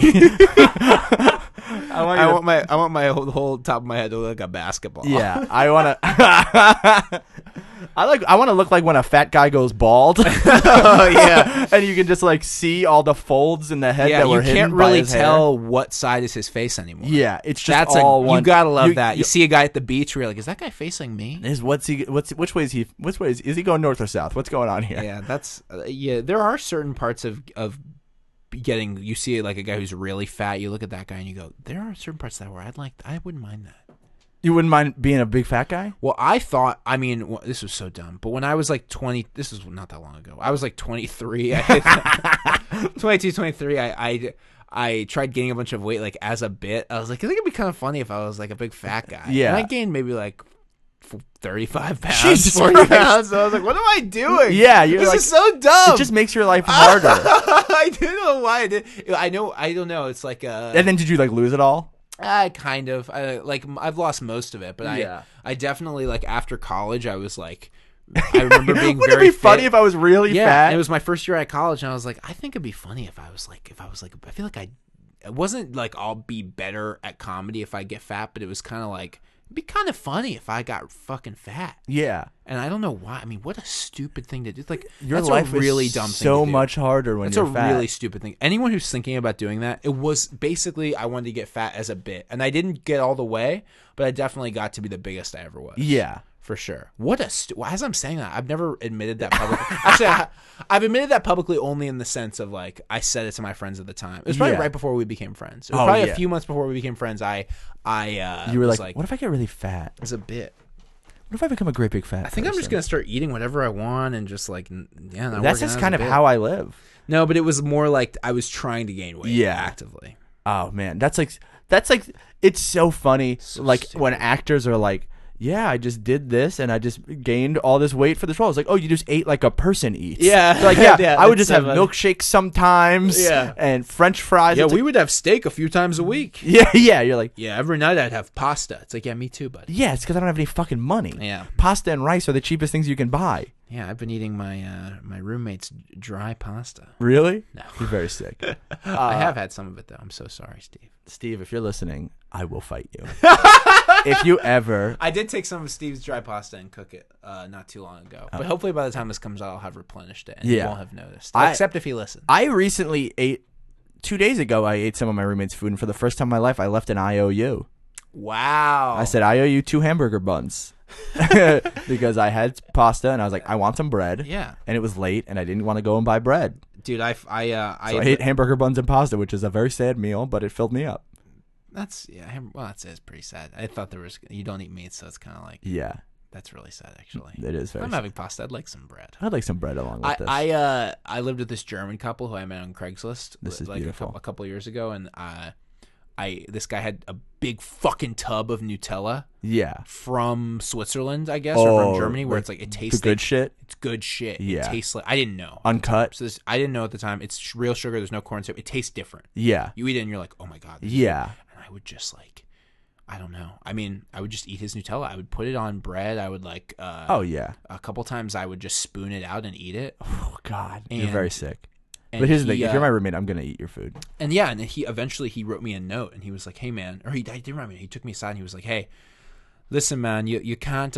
I want my whole top of my head to look like a basketball. Yeah, I want to. I want to look like when a fat guy goes bald. Oh yeah, and you can just like see all the folds in the head that were you hidden can't by really his hair. tell what side is his face anymore. Yeah, it's just That's all one. You gotta love that. You see a guy at the beach where you're like, is that guy facing me? Which way is he going, north or south? What's going on here? Yeah, that's there are certain parts of getting, you see like a guy who's really fat, you look at that guy and you go, there are certain parts of that where I wouldn't mind that. You wouldn't mind being a big fat guy? Well, this was so dumb, but when I was like 20, this was not that long ago. I was like 23, 22, 23. I tried gaining a bunch of weight like as a bit. I was like, I think it'd be kind of funny if I was like a big fat guy. Yeah. And I gained maybe like 35 pounds, Jesus 40 Christ. pounds. So I was like, what am I doing? Yeah, you're this like, is so dumb. It just makes your life harder. I don't know why I did. I don't know. It's like And then did you like lose it all? Kind of. I've lost most of it, but Yeah. I definitely like after college I was like, I remember being Wouldn't very it be funny fit. if I was really fat? And it was my first year at college, and I was like, I think it'd be funny if I was like, I feel like it wasn't like I'll be better at comedy if I get fat, but it was kind of like, it'd be kind of funny if I got fucking fat. Yeah. And I don't know why. I mean, what a stupid thing to do. Like, Your that's life a really is dumb thing so to do. much harder when That's you're a fat. really stupid thing. Anyone who's thinking about doing that, it was basically I wanted to get fat as a bit. And I didn't get all the way, but I definitely got to be the biggest I ever was. Yeah. For sure. What a as I'm saying that, I've never admitted that publicly. Actually, I've admitted that publicly only in the sense of like I said it to my friends at the time. It was probably right before we became friends. It was probably a few months before we became friends. You were like, what if I get really fat? As a bit. What if I become a great big fat? I think I'm just gonna start eating whatever I want and just like That's just kind of how I live. No, but it was more like I was trying to gain weight actively. Oh man, that's like it's so funny. So like stupid. when actors are like, yeah, I just did this and I just gained all this weight for this role. It's like, oh, you just ate like a person eats. Yeah. They're like, yeah, I would that's just have so funny. milkshakes sometimes. Yeah. And French fries. Yeah, It's we like, would have steak a few times a week. yeah. You're like, Yeah, every night I'd have pasta. It's like, yeah, me too, buddy. yeah, it's because I don't have any fucking money. Yeah. Pasta and rice are the cheapest things you can buy. Yeah, I've been eating my my roommate's dry pasta. Really? No. You're very sick. I have had some of it though. I'm so sorry, Steve. Steve, if you're listening, I will fight you. If you ever. I did take some of Steve's dry pasta and cook it not too long ago. But hopefully by the time this comes out, I'll have replenished it and he won't have noticed. Except if he listens. I recently ate, 2 days ago, I ate some of my roommate's food, and for the first time in my life, I left an IOU. Wow. I said, I owe you 2 hamburger buns. Because I had pasta, and I was like, I want some bread. Yeah. And it was late, and I didn't want to go and buy bread. Dude, So I ate hamburger buns and pasta, which is a very sad meal, but it filled me up. that's pretty sad. I thought you don't eat meat, so it's kind of like Yeah, that's really sad actually. it is very I'm sad. having pasta. I'd like some bread. I'd like some bread along with this. I lived with this German couple who I met on Craigslist. This is like beautiful. a couple years ago, and this guy had a big fucking tub of Nutella Yeah. from Switzerland, I guess, or from Germany, where like it's like it tastes the good shit? It's good shit. Yeah. It tastes like I didn't know. Uncut? So I didn't know at the time. It's real sugar. There's no corn syrup. It tastes different. Yeah. You eat it and you're like, oh my god. This is Yeah. good. And I would just like, I don't know. I mean, I would just eat his Nutella. I would put it on bread. I would like. Oh, yeah. A couple times I would just spoon it out and eat it. Oh, God. You're And- very sick. And But here's the he, thing. If you're my roommate, I'm going to eat your food. And yeah, and he eventually wrote me a note and he was like, "Hey man," or he did write me. He took me aside and he was like, "Hey, listen, man, you can't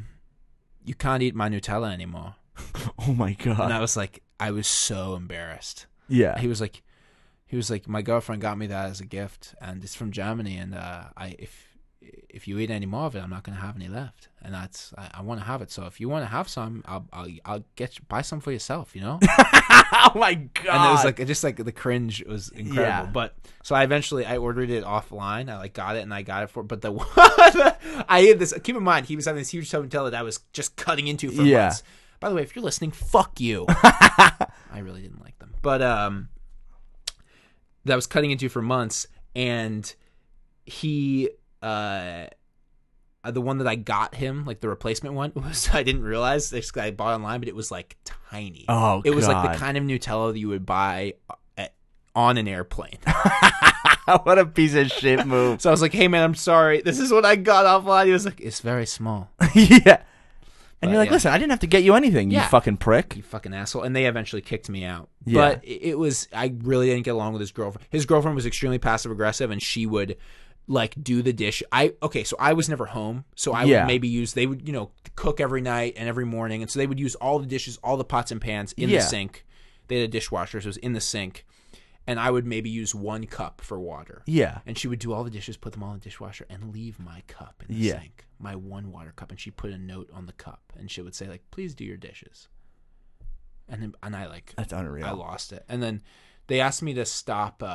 eat my Nutella anymore." Oh, my God. And I was like, I was so embarrassed. Yeah. He was like, my girlfriend got me that as a gift, and it's from Germany, and if you eat any more of it, I'm not gonna have any left, and I want to have it. So if you want to have some, I'll buy some for yourself, you know. Oh, my God. And it was like just like the cringe was incredible. Yeah. But so I ordered it offline. I like got it and I got it for. But I had this. Keep in mind, he was having this huge tub of Nutella that I was just cutting into for months. By the way, if you're listening, fuck you. I really didn't like them, but that was cutting into for months, and he the one that I got him, like the replacement one, was I didn't realize this guy bought online, but it was like tiny. Oh, it was like God. the kind of Nutella that you would buy on an airplane. What a piece of shit move. So I was like, "Hey man, I'm sorry. This is what I got offline." He was like, "It's very small." Yeah. And But, you're like, yeah. listen, I didn't have to get you anything, you Yeah. fucking prick. You fucking asshole. And they eventually kicked me out. Yeah. But it was, I really didn't get along with his girlfriend. His girlfriend was extremely passive aggressive, and she would like do the dish. So I was never home. So I Yeah. would maybe they would, cook every night and every morning. And so they would use all the dishes, all the pots and pans in the sink. They had a dishwasher, so it was in the sink. And I would maybe use 1 cup for water. Yeah. And she would do all the dishes, put them all in the dishwasher, and leave my cup in the sink. My 1 water cup. And she'd put a note on the cup. And she would say, like, please do your dishes. And I like... That's unreal. I lost it. And then they asked me to stop...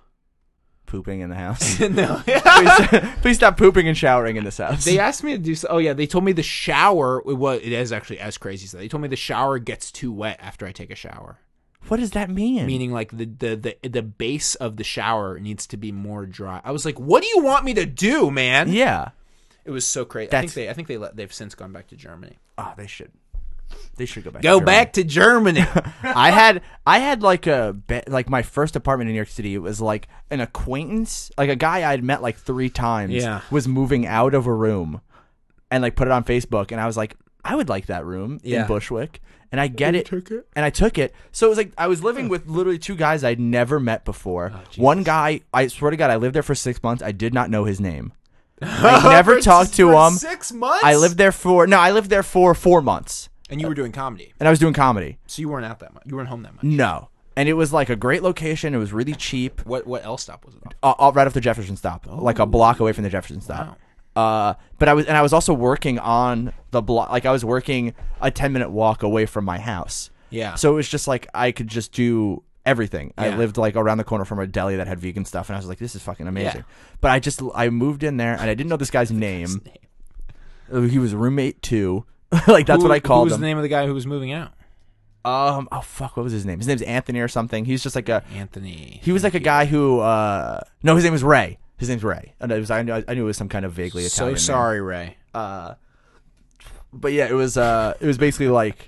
Pooping in the house. no. Please stop pooping and showering in this house. They asked me to do... Oh, yeah. They told me the shower... It is actually as crazy as that. They told me the shower gets too wet after I take a shower. What does that mean? Meaning, like, the base of the shower needs to be more dry. I was like, what do you want me to do, man? Yeah. It was so crazy. That's- I think they've since gone back to Germany. Oh, they should. They should go back. Go to back to Germany. I had like my first apartment in New York City. It was like an acquaintance, like a guy I'd met like 3 times. Yeah. Was moving out of a room, and like put it on Facebook, and I was like, I would like that room Yeah. in Bushwick, and I get it. took it? And I took it. So it was like I was living with literally 2 guys I'd never met before. Jesus. One guy, I swear to God, I lived there for 6 months. I did not know his name. I never talked to him. 6 months? I lived there for 4 months, And you were doing comedy. and I was doing comedy. So you weren't out that much. You weren't home that much. No. And it was like a great location. It was really cheap. What L stop was it on? Right off the Jefferson stop, like a block away from the Jefferson stop. But I was also working on the block. Like I was working a 10-minute walk away from my house. Yeah. So it was just like I could just do everything. I Yeah. lived like around the corner from a deli that had vegan stuff, and I was like, this is fucking amazing. Yeah. But I moved in there, and I didn't know this guy's name. He was roommate 2. Like that's what I Who called was him. the name of the guy who was moving out? Oh fuck, what was his name? His name's Anthony or something. He's just like a Anthony. He was like a guy who no, his name was Ray. His name's Ray. And I knew it was some kind of vaguely So Italian name. sorry, Ray. But yeah, it was basically like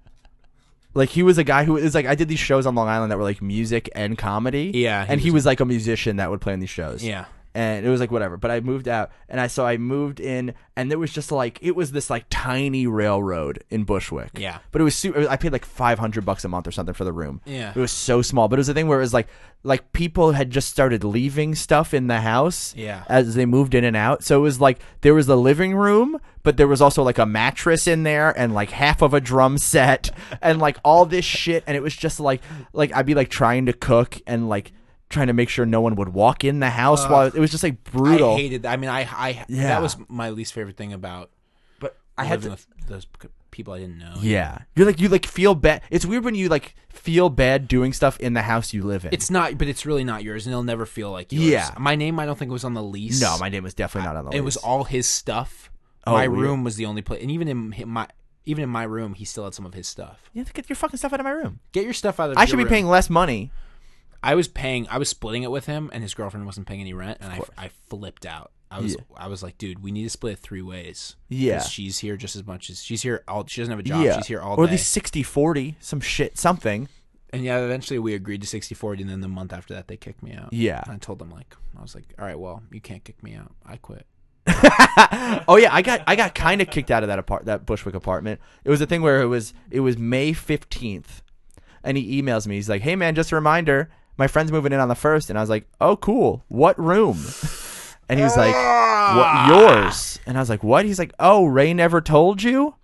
he was a guy who is like I did these shows on Long Island that were like music and comedy. Yeah, And he was like a musician that would play in these shows. Yeah. And it was like whatever. But I moved out, and I moved in, and there was just like it was this like tiny railroad in Bushwick. Yeah. But it was I paid like $500 a month or something for the room. Yeah. It was so small, but it was a thing where it was like people had just started leaving stuff in the house. Yeah. As they moved in and out, so it was like there was the living room, but there was also like a mattress in there and like half of a drum set and like all this shit, and it was just like I'd be like trying to cook and like trying to make sure no one would walk in the house while it was just like brutal. I hated that. I mean, I Yeah. that was my least favorite thing about But I had living to. with those people I didn't know. Yeah, you like feel bad. It's weird when you like feel bad doing stuff in the house you live in. It's not, but it's really not yours, and it'll never feel like yours. Yeah. My name, I don't think was on the lease. no, my name was definitely not on the list. It was all his stuff. Oh, my weird. room was the only place, and even in my room, he still had some of his stuff. You have to get your fucking stuff out of my room. Get your stuff out of. I your should be room. paying less money. I was splitting it with him, and his girlfriend wasn't paying any rent, and I flipped out. I was like, dude, we need to split it 3 ways. Yeah. 'Cause she's here just as much as she doesn't have a job. Yeah, She's here all or day. at least 60-40, some shit, something. And yeah, eventually we agreed to 60-40, and then the month after that they kicked me out. Yeah. And I told them I was like, all right, well, you can't kick me out. I quit. Oh yeah, I got kind of kicked out of that Bushwick apartment. It was a thing where it was May 15th, and he emails me. He's like, "Hey man, just a reminder, my friend's moving in on the 1st." And I was like, "Oh cool, what room?" And he was like, "What, yours?" And I was like, "What?" He's like, "Oh, Ray never told you."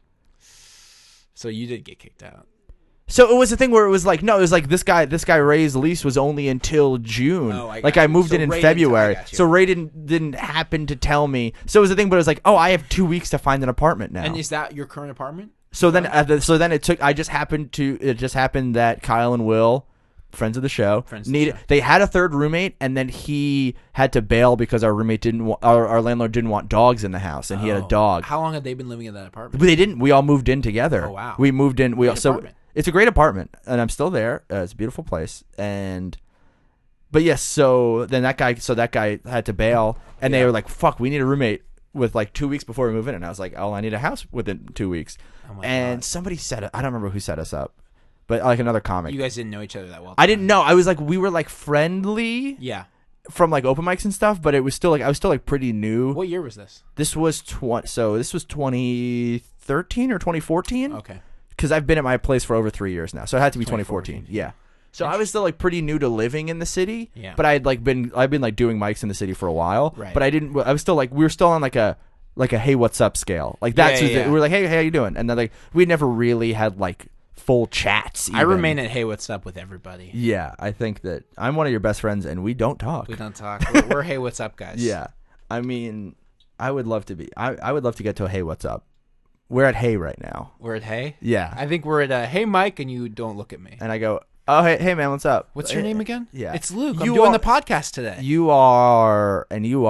So you did get kicked out. So it was a thing where it was like, no, it was like this guy Ray's lease was only until June. Oh, I got like I you. moved So in Ray February. I got you. So Ray didn't happen to tell me. So it was a thing, but it was like, oh, I have 2 weeks to find an apartment now. And is that your current apartment? So then it took. It just happened that Kyle and Will, friends of the show, they had a third roommate, and then he had to bail because our roommate our landlord didn't want dogs in the house, and he had a dog. How long had they been living in that apartment? But they didn't. We all moved in together. Oh, wow. We moved in. Great apartment. It's a great apartment, and I'm still there. It's a beautiful place, and But yes, so that guy had to bail, and they were like, "Fuck, we need a roommate with like 2 weeks before we move in." And I was like, "Oh, I need a house within 2 weeks." Oh my And God. somebody said it. I don't remember who set us up, but like another comic. You guys didn't know each other that well. I didn't know. I was like, we were like friendly Yeah. from like open mics and stuff, but it was still like I was still like pretty new. What year was this? This was 2013 or 2014. Okay. Because I've been at my place for over 3 years now, so it had to be 2014. 2014. Yeah. So I was still like pretty new to living in the city. Yeah. But I've been like doing mics in the city for a while. Right. But I was still like we were still on like a hey what's up scale. Like that's Yeah. we were like hey how you doing? And then like we never really had like full chats. Even. I remain at Hey What's Up with everybody. Yeah, I think that I'm one of your best friends, and we don't talk. We don't talk. We're Hey What's Up guys. Yeah, I mean, I would love to be. I would love to get to a hey what's up. We're at hey right now. We're at Hey. Yeah, I think we're at Hey Mike, and you don't look at me. and I go, oh hey man, what's up? What's your name again? Yeah. It's Luke. You I'm doing are- the podcast today. You are.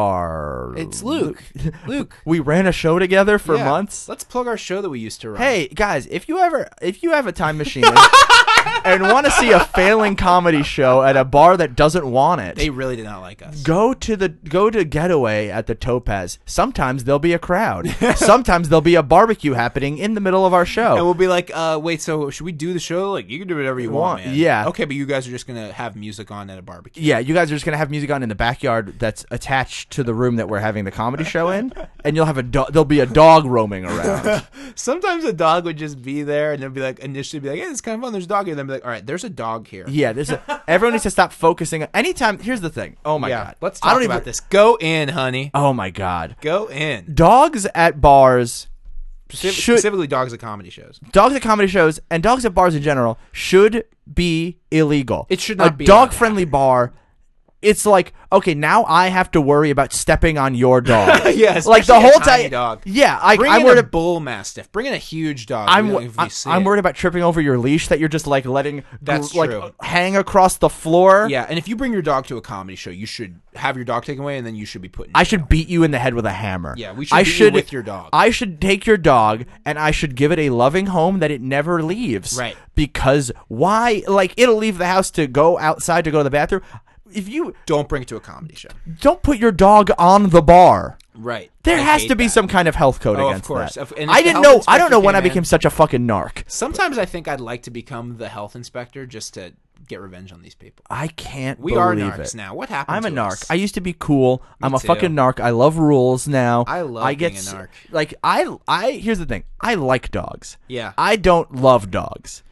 It's Luke. Luke. We ran a show together for Yeah. months. Let's plug our show that we used to run. Hey guys, if you have a time machine and want to see a failing comedy show at a bar that doesn't want it, They really did not like us. go to Getaway at the Topaz. Sometimes there'll be a crowd. Sometimes there'll be a barbecue happening in the middle of our And show. we'll be like, wait, so should we do the show? Like, you can do whatever you want, man. Yeah. Okay, but you guys are just going to have music on at a barbecue. Yeah, you guys are just gonna have music on in the backyard that's attached to the room that we're having the comedy show in, and you'll have there'll be a dog roaming around. Sometimes a dog would just be there, and they'll be like, initially be like, hey, it's kind of fun. There's a dog here. And then be like, all right, there's a dog here. Yeah, everyone needs to stop focusing. Anytime, here's the thing. Oh my god, Let's I talk don't about even- this. Go in, honey. Oh my god, Go in. dogs at bars. Specifically dogs at comedy shows. Dogs at comedy shows and dogs at bars in general should be illegal. It should not a be dog-friendly bar. It's like, okay, now I have to worry about stepping on your dog. Yeah, like the especially a whole tiny time. dog. Yeah, Bring I'm in worried. a bull mastiff. Bring in a huge dog. I'm if you see I'm it. worried about tripping over your leash that you're just like letting That's like true. hang across the floor. Yeah, and if you bring your dog to a comedy show, you should have your dog taken away, and then you should be put in I jail. should beat you in the head with a hammer. Yeah, we should beat you with your dog. I should take your dog and I should give it a loving home that it never leaves. Right. Because why? Like, it'll leave the house to go outside to go to the bathroom. If you Don't bring it to a comedy show. don't put your dog on the bar. Right. There I has hate to be that. some kind of health code Oh, of against course. that. And if I the didn't health know. I inspector don't know when I came in- became such a fucking narc. Sometimes I think I'd like to become the health inspector just to get revenge on these people. I can't We are believe narcs it. now. What happened I'm a to narc. us? I used to be cool. I'm a too. fucking narc. I love rules now. I love get being a narc. Like I here's the thing. I like dogs. Yeah. I don't love dogs.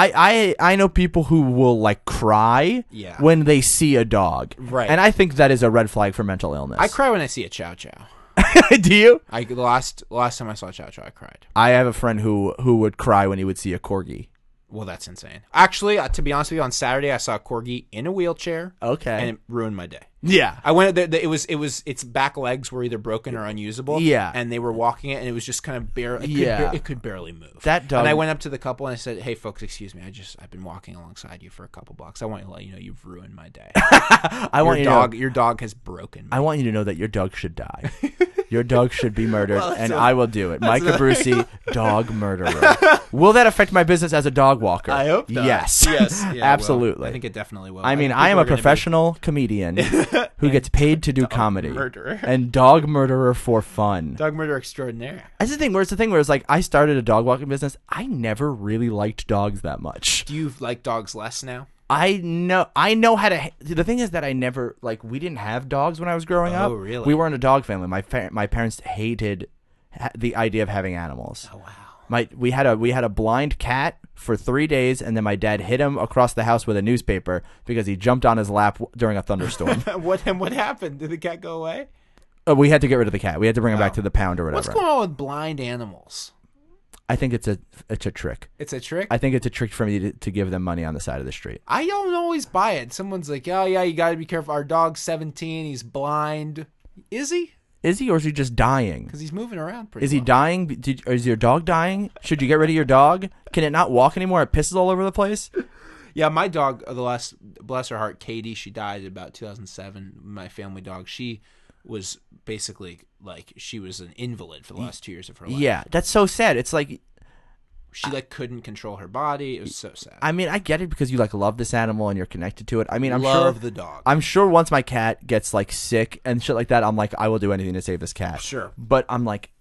I know people who will like cry Yeah. when they see a dog. Right. And I think that is a red flag for mental illness. I cry when I see a Chow Chow. Do you? The last time I saw Chow Chow, I cried. I have a friend who would cry when he would see a corgi. Well, that's insane. Actually, to be honest with you, on Saturday I saw a corgi in a wheelchair, Okay. and it ruined my day. Yeah. I went. Its back legs were either broken or unusable. Yeah. and they were walking it, and it was just kind of barely. It could barely move. That dog- And I went up to the couple and I said, "Hey, folks, excuse me. I've been walking alongside you for a couple blocks. I want to let you know you've ruined my day. I want you to know, Your dog has broken me." I want you to know that your dog should die. Your dog should be murdered, Well, and I will do it. Micah Brucey, dog murderer. Will that affect my business as a dog walker? I hope not. Yes. Yes. Yeah, it will. Absolutely. I think it definitely will. I mean, think I am people a are gonna be- professional comedian who gets paid to do comedy. murderer. And dog murderer for fun. Dog murder extraordinaire. That's the thing where it's like I started a dog walking business. I never really liked dogs that much. Do you like dogs less now? I know how to. The thing is that I never we didn't have dogs when I was growing up. Oh, really? We weren't a dog family. My parents hated the idea of having animals. Oh wow. We had a blind cat for 3 days, and then my dad hit him across the house with a newspaper because he jumped on his lap during a thunderstorm. What happened? Did the cat go away? We had to get rid of the cat. We had to bring him back to the pound or whatever. What's going on with blind animals? I think it's a trick. It's a trick. I think it's a trick for me to give them money on the side of the street. I don't always buy it. Someone's like, "Oh yeah, you got to be careful. Our dog's 17. He's blind. Is he? Is he, or is he just dying? Because he's moving around pretty. Is he well. dying? Or is your dog dying? Should you get rid of your dog? Can it not walk anymore? It pisses all over the place. Yeah, my dog, bless her heart, Katie. She died about 2007. My family dog. She was basically like she was an invalid for the last 2 years of her life. Yeah, that's so sad. It's like She like couldn't control her body. It was so sad. I mean, I get it because you like love this animal and you're connected to it. I mean, I'm love sure the dog. I'm sure once my cat gets like sick and shit like that, I'm like, I will do anything to save this cat. Sure. But I'm like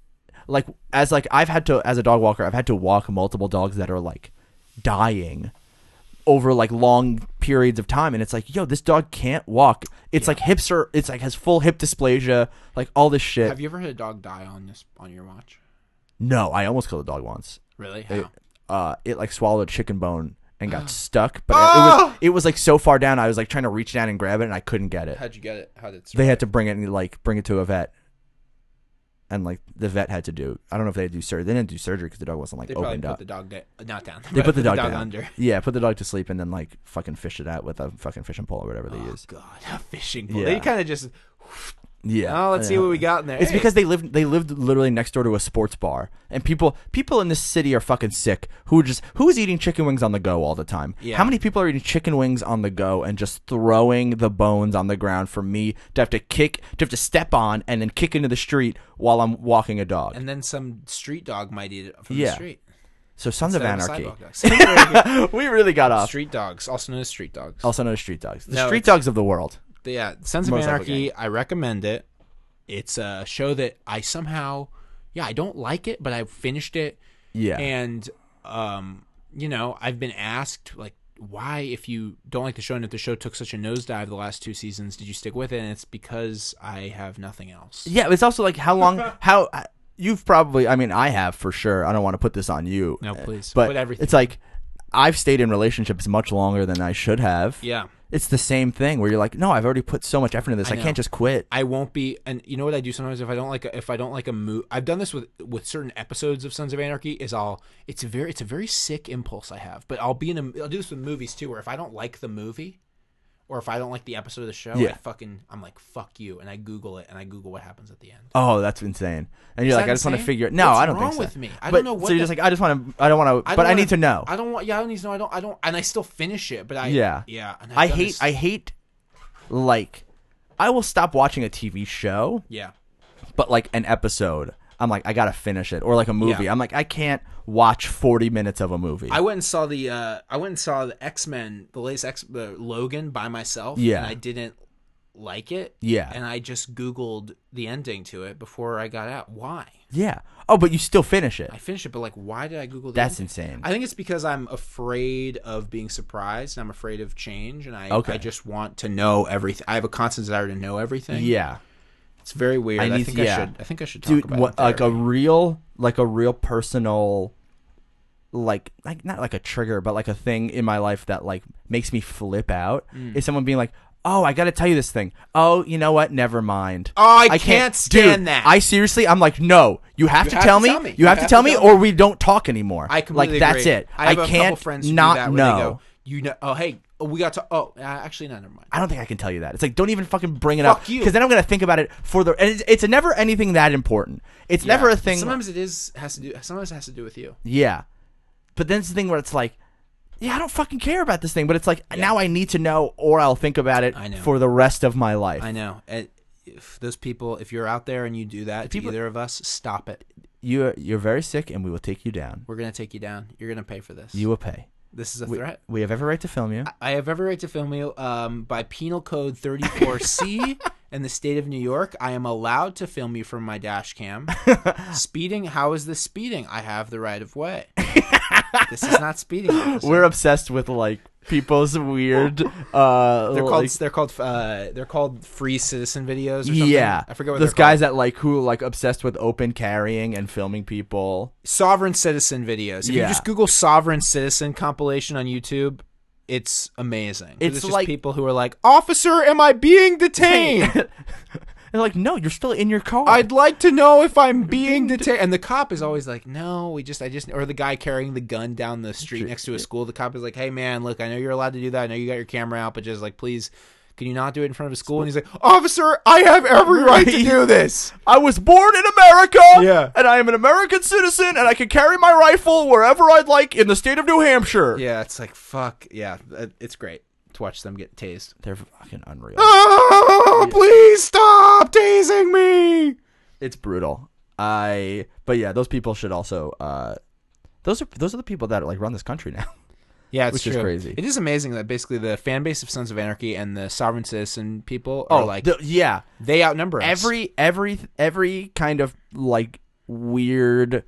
I've had to, as a dog walker, I've had to walk multiple dogs that are like dying over like long periods of time, and it's like, yo, this dog can't walk. It's like it's like has full hip dysplasia, like all this shit. Have you ever had a dog die on your watch? No, I almost killed a dog once. Really? How? It like swallowed a chicken bone and got stuck, but it was like so far down. I was like trying to reach down and grab it, and I couldn't get it. How'd you get it? How did it survive? They had to bring it to a vet, and like the vet had to do. I don't know if they had to do surgery. They didn't do surgery because the dog wasn't like They probably opened put up. the dog not down. They put the dog down. under. Yeah, put the dog to sleep and then like fucking fish it out with a fucking fishing pole or whatever they use. God, a fishing pole. Yeah. They kind of just. Yeah. Oh, let's see what we got in there. It's Hey. because they lived literally next door to a sports bar, and people in this city are fucking sick. Who's eating chicken wings on the go all the time? Yeah. How many people are eating chicken wings on the go and just throwing the bones on the ground for me to have to step on and then kick into the street while I'm walking a dog? And then some street dog might eat it from Yeah. the street. So Sons of Instead of a Anarchy. sidewalk dog. We really got off. Street dogs, also known as street dogs. Also known as street dogs. The No, street it's- dogs of the world. Yeah, Sons of Motorcycle Anarchy. I recommend it. It's a show that I somehow, I don't like it, but I finished it. Yeah. And, I've been asked, like, why, if you don't like the show and if the show took such a nosedive the last 2 seasons, did you stick with it? And it's because I have nothing else. Yeah, it's also like how long, you've probably, I mean, I have for sure. I don't want to put this on you. No, please. But Put everything. it's like I've stayed in relationships much longer than I should have. Yeah. It's the same thing where you're like, no, I've already put so much effort into this. I know. can't just quit. I won't be, and you know what I do sometimes if I don't like a movie. I've done this with certain episodes of Sons of Anarchy. It's a very sick impulse I have, but I'll do this with movies too, where if I don't like the movie, or if I don't like the episode of the show, Yeah. I'm like, fuck you, and I Google it, and I Google what happens at the end. Oh, that's insane. And you're Is like, that I just want to insane? figure it. No, What's I don't wrong think so. with me? I But- don't know what So you're just like, I don't want to, but I need to know. I don't want to know. I don't, and I still finish it, but Yeah. And I hate, like, I will stop watching a TV show, Yeah. but like an episode, I'm like, I gotta finish it, or like a movie. Yeah. I'm like, I can't watch 40 minutes of a movie. I went and saw the X-Men, the latest the Logan by myself. Yeah. And I didn't like it. Yeah. And I just Googled the ending to it before I got out. Why? Yeah. Oh, but you still finish it. I finished it, but like, why did I Google the That's ending? insane. I think it's because I'm afraid of being surprised, and I'm afraid of change, and I Okay. just want to know everything. I have a constant desire to know everything. Yeah. It's very weird. I I need think to- I yeah. should. I think I should talk Dude, about what, it. in like a real personal, like not like a trigger, but like a thing in my life that like makes me flip out is someone being like, oh, I got to tell you this thing. Oh, you know what? Never mind. Oh, I can't stand Dude, that. I seriously, I'm like, no, you have to tell me. You have to tell me, or we don't talk anymore. I completely like agree. that's it. I have a couple can't friends who not do that where know. they go, you know, oh hey, we got to. Oh, actually, no, never mind. I don't think I can tell you that. It's like, don't even fucking bring it Fuck up, you. because then I'm gonna think about it for the. And it's never anything that important. It's never a thing. Sometimes Sometimes it has to do with you. Yeah, but then it's the thing where it's like, yeah, I don't fucking care about this thing, but it's like now I need to know, or I'll think about it I know. for the rest of my life. I know. If those people, if you're out there and you do that to either of us, stop it. You're very sick, and we will take you down. We're gonna take you down. You're gonna pay for this. You will pay. This is a threat. We have every right to film you. I have every right to film you. By Penal Code 34C in the state of New York, I am allowed to film you from my dash cam. Speeding? How is this speeding? I have the right of way. This is not speeding. officer. We're obsessed with like people's weird. They're called free citizen videos. Or something. Yeah, I forget what those they're guys called. that like who like obsessed with open carrying and filming people. Sovereign citizen videos. If you Yeah. just Google sovereign citizen compilation on YouTube, it's amazing. It's just like- people who are like, "Officer, am I being detained? They're like, no, you're still in your car. I'd like to know if I'm being detained." And the cop is always like, "No, or the guy carrying the gun down the street next to a school. The cop is like, "Hey man, look, I know you're allowed to do that. I know you got your camera out, but just like, please, can you not do it in front of a school?" And he's like, "Officer, I have every right to do this." I was born in America, Yeah. and I am an American citizen, and I can carry my rifle wherever I'd like in the state of New Hampshire. Yeah, it's like, fuck. Yeah, it's great to watch them get tased. They're fucking unreal. Oh, please stop tasing me. It's brutal. But yeah, those people should also those are the people that like run this country now. Yeah, it's which true. is crazy. It is amazing that basically the fan base of Sons of Anarchy and the Sovereign Citizen people are they outnumber us. Every kind of like weird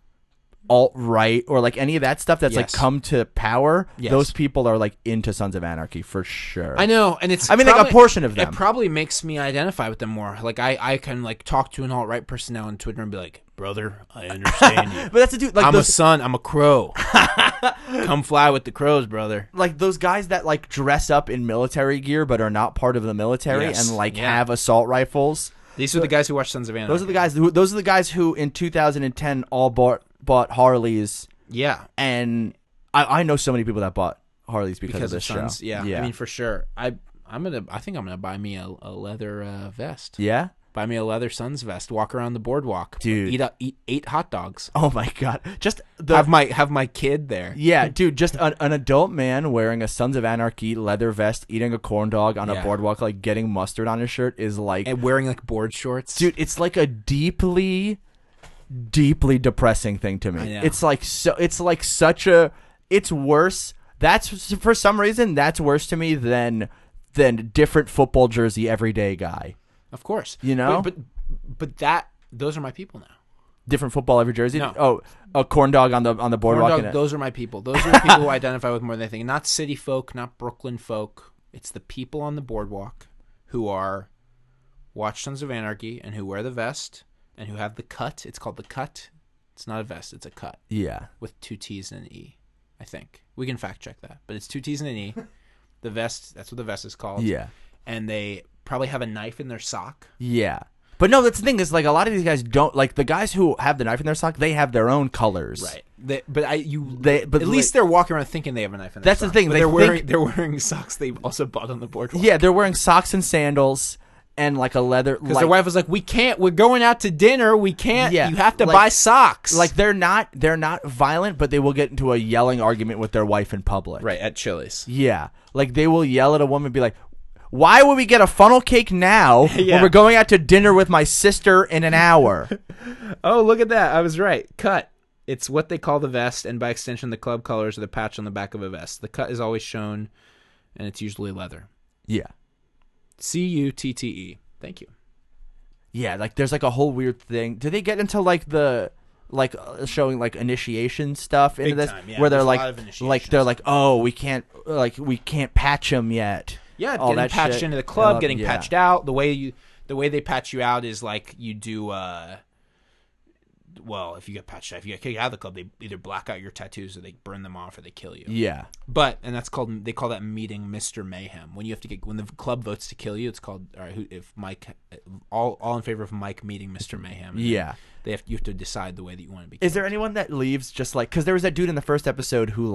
alt-right or like any of that stuff that's like come to power, those people are like into Sons of Anarchy for sure. I know, and it's like a portion of them. It probably makes me identify with them more. Like I can like talk to an alt-right person now on Twitter and be like, brother, I understand you. But that's the dude. Like I'm a son. I'm a crow. Come fly with the crows, brother. Like those guys that like dress up in military gear but are not part of the military and like have assault rifles. These are the guys who watch Sons of Anarchy. Those are the guys who in 2010 all bought Harleys. Yeah, and I know so many people that bought Harleys because of this show. Yeah, I mean for sure. I think I'm gonna buy me a leather vest. Yeah. Buy me a leather Suns vest. Walk around the boardwalk, dude. Eat 8 hot dogs. Oh my god! Just have my kid there. Yeah, dude. Just an adult man wearing a Sons of Anarchy leather vest, eating a corn dog on a boardwalk, like getting mustard on his shirt, is like and wearing like board shorts. Dude, it's like a deeply depressing thing to me. I know. It's like such a. It's worse. That's for some reason that's worse to me than different football jersey everyday guy. Of course, you know, but those are my people now. Different football every jersey. No. Oh, a corn dog on the boardwalk. Corn dog, those are my people. Those are the people who identify with more than anything. Not city folk, not Brooklyn folk. It's the people on the boardwalk who watch Sons of Anarchy and who wear the vest and who have the cut. It's called the cut. It's not a vest. It's a cut. Yeah, with 2 T's and an E. I think we can fact check that, but it's 2 T's and an E. The vest. That's what the vest is called. Yeah, and they probably have a knife in their sock. Yeah. But no, that's the thing is like a lot of these guys don't like the guys who have the knife in their sock. They have their own colors, right? But at least they're walking around thinking they have a knife in their sock. That's the thing. They're wearing socks they also bought on the boardwalk. Yeah, they're wearing socks and sandals and like a leather. Because their wife was like, "We can't. We're going out to dinner. We can't. Yeah, you have to buy socks." Like they're not violent, but they will get into a yelling argument with their wife in public. Right at Chili's. Yeah, like they will yell at a woman, and be like, "Why would we get a funnel cake now when we're going out to dinner with my sister in an hour?" Oh, look at that. I was right. Cut. It's what they call the vest, and by extension, the club colors are the patch on the back of a vest. The cut is always shown, and it's usually leather. Yeah. CUTTE. Thank you. Yeah, like there's like a whole weird thing. Do they get into like the showing like initiation stuff into this, where they're they're like, "Oh, we can't patch him yet." Yeah, getting patched into the club, getting patched out. The way they patch you out is like you do. Well, if you get patched out, if you get kicked out of the club, they either black out your tattoos or they burn them off or they kill you. Yeah. And they call that meeting Mr. Mayhem. When the club votes to kill you, it's called if Mike all in favor of Mike meeting Mr. Mayhem. Yeah. You have to decide the way that you want to be killed. Is there anyone that leaves just like because there was that dude in the first episode who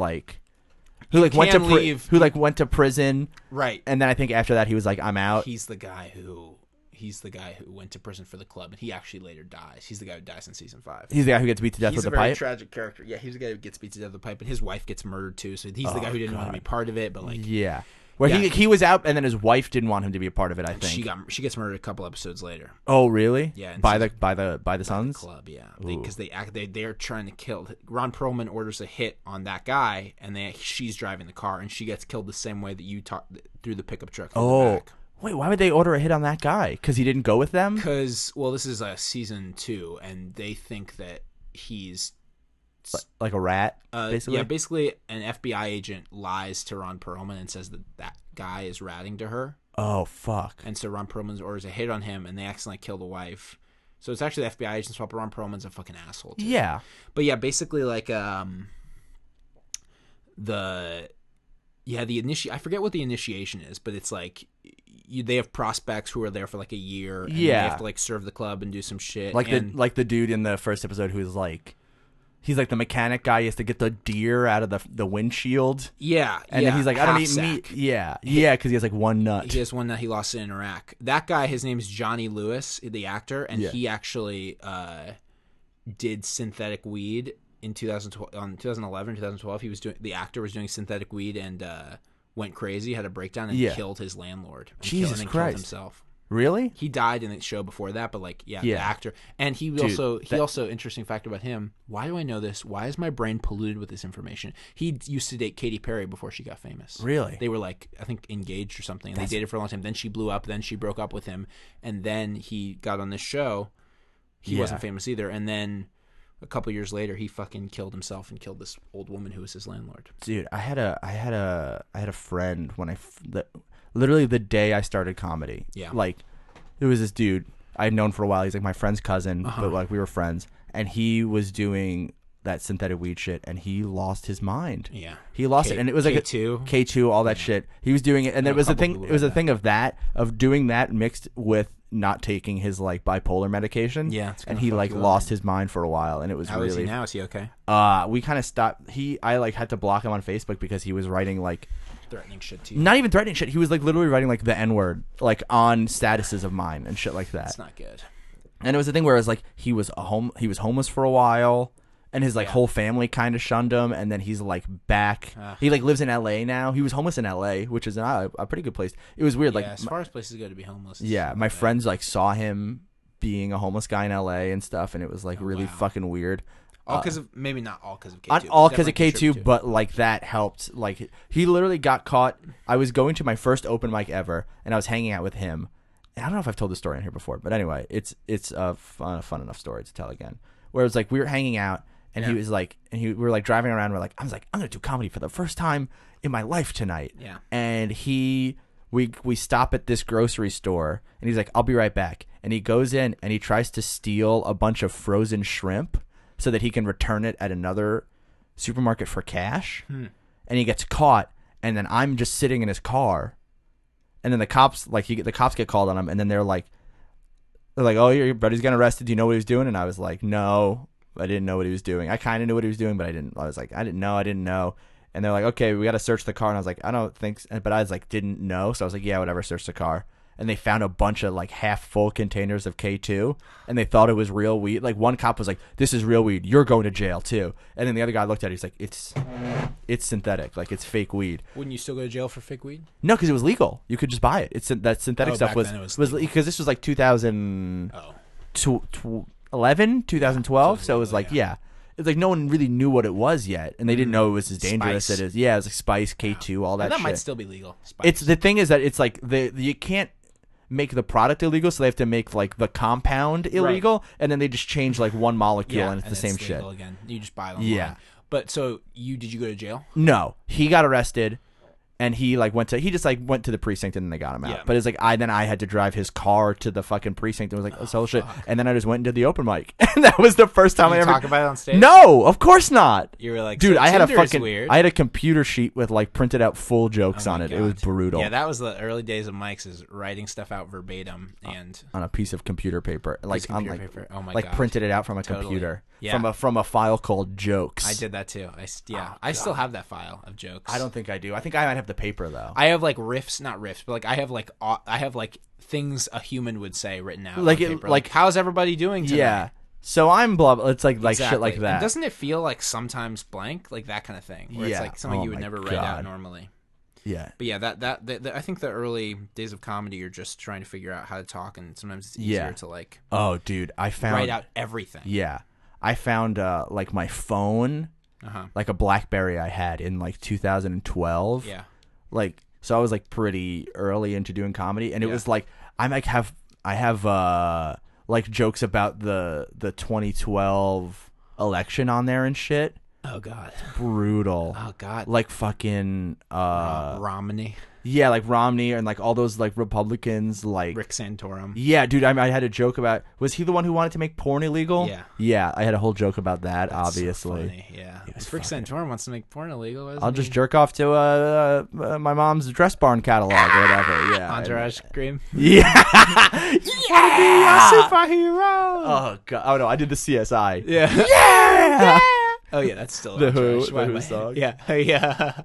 went to prison, right? And then I think after that he was like, "I'm out." He's the guy who went to prison for the club, and he actually later dies. He's the guy who dies in season 5. He's the guy who gets beat to death with a pipe. He's a very tragic character. Yeah, he's the guy who gets beat to death with a pipe, and his wife gets murdered too. So he's the guy who didn't want to be part of it, but like he was out, and then his wife didn't want him to be a part of it. I think she gets murdered a couple episodes later. Oh, really? Yeah, by the Sons club. Yeah, because they're trying to kill. Ron Perlman orders a hit on that guy, and she's driving the car, and she gets killed the same way that you through the pickup truck. The back. Wait, why would they order a hit on that guy? Because he didn't go with them? Because, this is season 2, and they think that he's... Like a rat, basically? Yeah, basically an FBI agent lies to Ron Perlman and says that guy is ratting to her. Oh, fuck. And so Ron Perlman orders a hit on him, and they accidentally kill the wife. So it's actually the FBI agent's fault, but Ron Perlman's a fucking asshole, too. Yeah. But yeah, basically like I forget what the initiation is, but it's like... they have prospects who are there for like a year. And they have to like serve the club and do some shit. Like the dude in the first episode who's like, he's like the mechanic guy. He has to get the deer out of the windshield. Yeah, and then he's like, I don't eat meat. Yeah, because he has like one nut. He has one nut. He lost it in Iraq. That guy, his name's Johnny Lewis, the actor, and he actually did synthetic weed in 2011, 2012. The actor was doing synthetic weed and. Went crazy, had a breakdown, and killed his landlord. Jesus Christ! Killed himself. Really? He died in the show before that, but like, the Yeah. actor. And he also, interesting fact about him, why do I know this? Why is my brain polluted with this information? He used to date Katy Perry before she got famous. Really? They were like, I think engaged or something. And they dated for a long time. Then she blew up. Then she broke up with him. And then he got on this show. He wasn't famous either. And then a couple years later, he fucking killed himself and killed this old woman who was his landlord. Dude, I had a friend when literally the day I started comedy. Yeah. Like, it was this dude I had known for a while. He's like my friend's cousin, but like we were friends. And he was doing that synthetic weed shit, and he lost his mind. Yeah. He lost it, and it was like K2, all that shit. He was doing it, and there was a thing. It was a thing of doing that mixed with not taking his like bipolar medication. Yeah, and he like lost his mind for a while, and it was How really. Is he now? Is he okay? We kind of stopped. I like had to block him on Facebook because he was writing like threatening shit to you. Not even threatening shit. He was like literally writing like the N-word like on statuses of mine and shit like that. That's not good. And it was a thing where it was like he was homeless for a while, and his like whole family kind of shunned him, and then he's like back. He like lives in LA now. He was homeless in LA, which is a pretty good place. It was weird. Like as far as places go to be homeless. Yeah, my friends like saw him being a homeless guy in LA and stuff, and it was like really fucking weird. All because of maybe not all because of K2. Not all because of K2, but like that helped. Like he literally got caught. I was going to my first open mic ever, and I was hanging out with him. And I don't know if I've told this story in here before, but anyway, it's a fun enough story to tell again. Where it was like we were hanging out, and he was like, we were like driving around. I was like, I'm gonna do comedy for the first time in my life tonight. Yeah. And we stop at this grocery store, and he's like, I'll be right back. And he goes in and he tries to steal a bunch of frozen shrimp so that he can return it at another supermarket for cash. And he gets caught, and then I'm just sitting in his car, and then the cops get called on him, and then they're like, oh, your buddy's getting arrested. Do you know what he was doing? And I was like, no, I didn't know what he was doing. I kind of knew what he was doing, but I didn't. I was like, I didn't know. And they're like, okay, we got to search the car. And I was like, I don't think so. But I was like, didn't know. So I was like, yeah, whatever, search the car. And they found a bunch of like half full containers of K2, and they thought it was real weed. Like one cop was like, this is real weed. You're going to jail too. And then the other guy looked at it. He's like, it's synthetic. Like it's fake weed. Wouldn't you still go to jail for fake weed? No, because it was legal. You could just buy it. It's that synthetic stuff was because this was like 2011, 2012. So it was like, yeah. It's like no one really knew what it was yet, and they didn't know it was as dangerous as it is. Yeah, it was like Spice, K2, all that shit. That might still be legal. Spice. It's the thing is that it's like you can't make the product illegal, so they have to make like the compound illegal, and then they just change like one molecule, and it's the same shit. Again. You just buy them. Yeah. But so did you go to jail? No, he got arrested. And he went to the precinct, and then they got him out. Yeah. But it's like I had to drive his car to the fucking precinct, and was like, oh, so shit. And then I just went and did the open mic, and that was the first time I ever talk about it on stage. No, of course not. You were like, dude, so I had weird. I had a computer sheet with like printed out full jokes on it. God. It was brutal. Yeah, that was the early days of Mike's, is writing stuff out verbatim and on a piece of computer paper, Oh my God. Printed it out from a computer. Yeah. From a file called Jokes. I did that too. I still have that file of jokes. I don't think I do. I think I might have the paper though. I have like not riffs, but like I have like things a human would say written out. Like on paper. Like how's everybody doing tonight? Yeah. So I'm blah. It's like exactly. shit like that. And doesn't it feel like sometimes blank, like that kind of thing, where it's like something you would never write out normally? Yeah. But yeah, that I think the early days of comedy, you're just trying to figure out how to talk, and sometimes it's easier to like. Oh, dude, I found write out everything. Yeah, I found like my phone, like a BlackBerry I had in like 2012. Yeah. Like, so I was like pretty early into doing comedy, and it was like I have like jokes about the 2012 election on there and shit. Oh God. Brutal. Oh God. Like fucking Romney. Yeah, like Romney and like all those like Republicans, like Rick Santorum. Yeah, dude, I had a joke about, was he the one who wanted to make porn illegal? Yeah. Yeah, I had a whole joke about that. That's obviously. so funny. Yeah. If Rick Santorum wants to make porn illegal, I'll just jerk off to my mom's Dress Barn catalog or whatever. Yeah. Entourage Scream. Yeah. Want to be a superhero? Oh God. Oh no, I did the CSI. Yeah. Yeah. Oh yeah, that's still the Who song. Yeah. Yeah.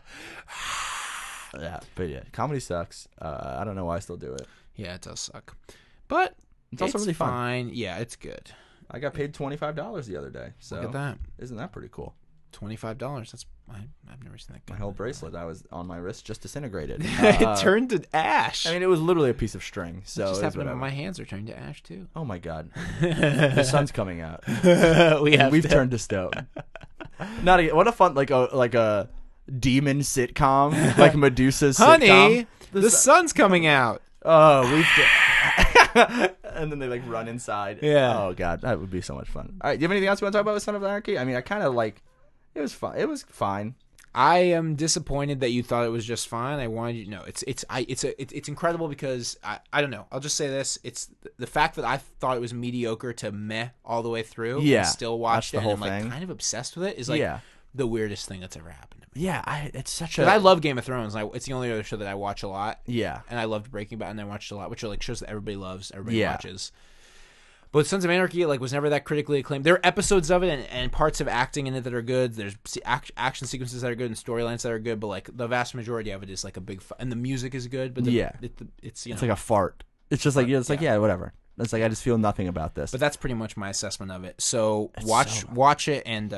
Yeah, but yeah, comedy sucks. I don't know why I still do it. Yeah, it does suck, but it's also really fun. Fine. Yeah, it's good. I got paid $25 the other day. So look at that. Isn't that pretty cool? $25. That's I've never seen that. My whole bracelet I was on my wrist just disintegrated. It turned to ash. I mean, it was literally a piece of string. So it just it's happened. whatever. My hands are turning to ash too. Oh my god, the sun's coming out. We've turned to stone. Not a, what a fun like a demon sitcom like Medusa's Honey, sitcom. the sun's coming out. Oh, and then they like run inside. Yeah. Oh god, that would be so much fun. All right, do you have anything else you want to talk about with Son of Anarchy? I mean, I kind of like. It was fun. It was fine. I am disappointed that you thought it was just fine. I wanted you to know it's incredible because I don't know. I'll just say this: it's the fact that I thought it was mediocre to meh all the way through. Yeah, and still watched it the whole and I'm like thing. kind of obsessed with it. Is like the weirdest thing that's ever happened to me. Yeah, it's such I love Game of Thrones. It's the only other show that I watch a lot. Yeah, and I loved Breaking Bad, and I watched a lot, which are like shows that everybody loves, everybody Yeah. watches. But Sons of Anarchy was never that critically acclaimed. There are episodes of it and parts of acting in it that are good. There's action sequences that are good and storylines that are good. But like the vast majority of it is like a big and the music is good. But it's like a fart. It's just like whatever. It's like I just feel nothing about this. But that's pretty much my assessment of it. So It's watch it and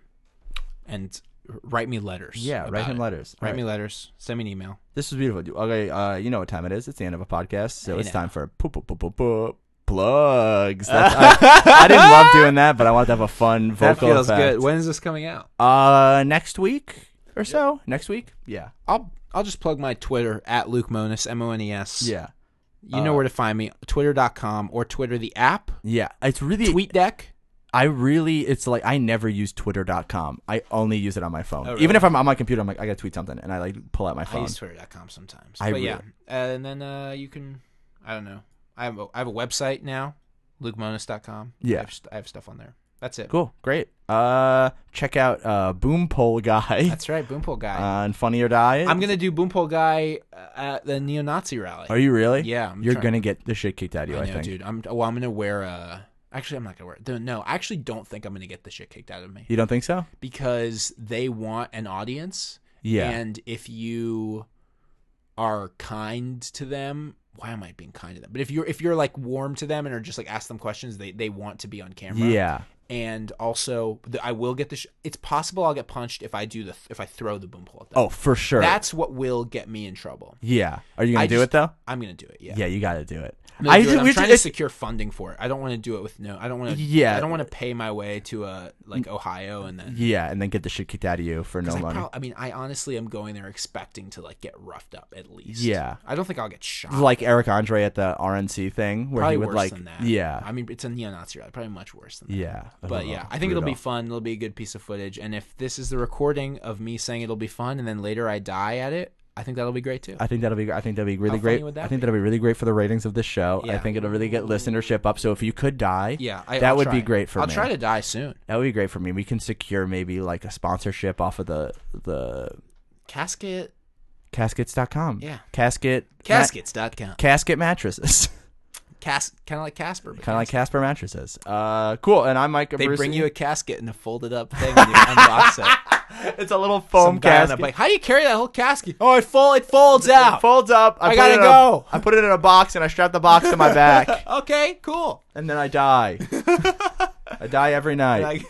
write me letters. Yeah, write him letters. Write me letters. Send me an email. This was beautiful. Okay, you know what time it is. It's the end of a podcast, so it's time for plugs. I didn't love doing that, but I wanted to have a fun vocal That feels effect. good. When is this coming out? Next week or so. Next week. Yeah. I'll just plug my Twitter at Luke Monis, MONES. Yeah. You know where to find me. Twitter.com or Twitter the app. Yeah. It's really TweetDeck. it's like I never use Twitter.com. I only use it on my phone. Oh, really? Even if I'm on my computer, I'm like, I gotta tweet something, and I like pull out my I phone. use Twitter.com sometimes. But yeah. And then you can, I don't know. I have a website now, lukemonis.com. Yeah. I have stuff on there. That's it. Cool. Great. Check out Boompole Guy That's right, Boompole Guy. on Funny or Die. I'm going to do Boompole Guy at the neo-Nazi rally. Are you really? Yeah. You're going to get the shit kicked out of you, I know, think. dude. I'm going to wear actually, I'm not going to wear it. No, I actually don't think I'm going to get the shit kicked out of me. You don't think so? Because they want an audience. Yeah. And if you are kind to them, why am I being kind to them? But if you're like warm to them and are just like ask them questions, they want to be on camera. Yeah. And also, I will get the. It's possible I'll get punched if I throw the boom pole at them. Oh, for sure. That's what will get me in trouble. Yeah. Are you gonna do it though? I'm gonna do it. Yeah. Yeah, you got to do it. I'm trying to secure funding for it. I don't want to do it with I don't want to. Yeah. I don't want to pay my way to Ohio and then. Yeah, and then get the shit kicked out of you for no money. I honestly am going there expecting to like get roughed up at least. Yeah. I don't think I'll get shot. Like Eric Andre at the RNC thing, where probably he would worse like, than that. yeah, I mean, it's a neo-Nazi rally. Probably much worse than that. yeah. But yeah, I think it'll be fun. It'll be a good piece of footage. And if this is the recording of me saying it'll be fun, and then later I die at it, I think that'll be great too. I think that'll be really How great. funny would that I think be? that'll be really great for the ratings of this show. Yeah. I think it'll really get listenership up. So if you could die, Yeah, that would be great for me. I'll try to die soon. That would be great for me. We can secure maybe like a sponsorship off of the Casket. caskets.com. Yeah. Caskets.com. Casket mattresses. Kind of like Casper. Kind of like Casper mattresses. Cool. And I'm Mike. They Brucey. bring you a casket in a folded up thing when you unbox it. It's a little foam casket. Like, how do you carry that whole casket? Oh, it folds out. It folds up. I gotta go. I put it in a box and I strap the box to my back. Okay, cool. And then I die. I die every night.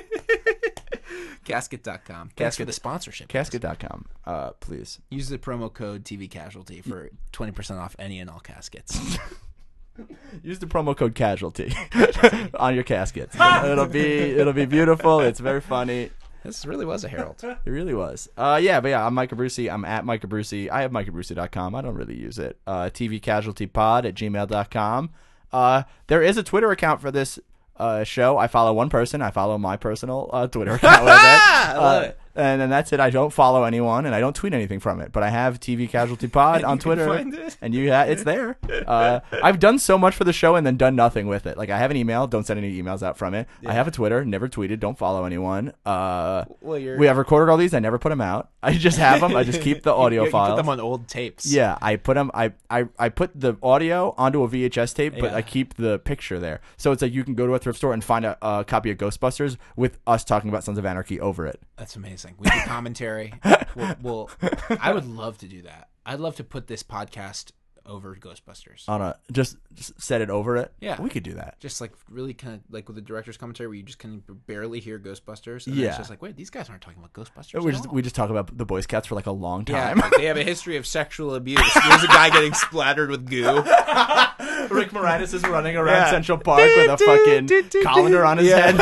Casket.com. Thanks for the sponsorship. Casket.com. Please. Use the promo code TV Casualty for 20% off any and all caskets. Use the promo code casualty on your caskets. It'll be beautiful. It's very funny. This really was a herald. It really was. Yeah, I'm Micah Brucey. I'm at Micah Brucey. I have MicahBrucey.com. I don't really use it. tvcasualtypod@gmail.com. There is a Twitter account for this show. I follow one person. I follow my personal Twitter account with it. I love it. And then that's it. I don't follow anyone, and I don't tweet anything from it. But I have TV Casualty Pod on Twitter, find it. and it's there. I've done so much for the show and then done nothing with it. Like I have an email, don't send any emails out from it. Yeah. I have a Twitter, never tweeted, don't follow anyone. We have recorded all these. I never put them out. I just have them. I just keep the audio files. You put them on old tapes. Yeah, I put them. I put the audio onto a VHS tape, but I keep the picture there. So it's like you can go to a thrift store and find a copy of Ghostbusters with us talking about Sons of Anarchy over it. That's amazing. We do commentary. I would love to do that. I'd love to put this podcast over Ghostbusters. Just set it over it. Yeah. We could do that. Just like really kind of like with the director's commentary where you just kind of barely hear Ghostbusters. And it's just like, wait, these guys aren't talking about Ghostbusters. We just talk about the Boy Scouts for like a long Yeah, time. like they have a history of sexual abuse. There's a guy getting splattered with goo. Rick Moranis is running around Central Park with a fucking colander on his head.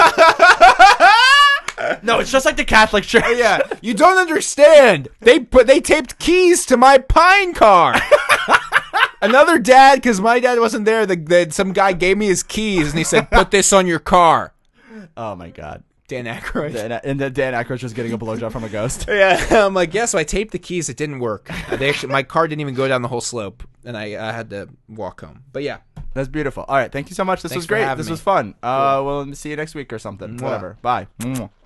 No, it's just like the Catholic Church. Yeah, you don't understand. They taped keys to my Pine car. Another dad, because my dad wasn't there. Some guy gave me his keys and he said, "Put this on your car." Oh my God. Dan Aykroyd. And then Dan Aykroyd's just getting a blowjob from a ghost. Yeah, I'm like, yeah. So I taped the keys. It didn't work. My car didn't even go down the whole slope, and I had to walk home. But yeah, that's beautiful. All right, thank you so much. This was great. This was fun. We'll see you next week or something. Whatever. Bye.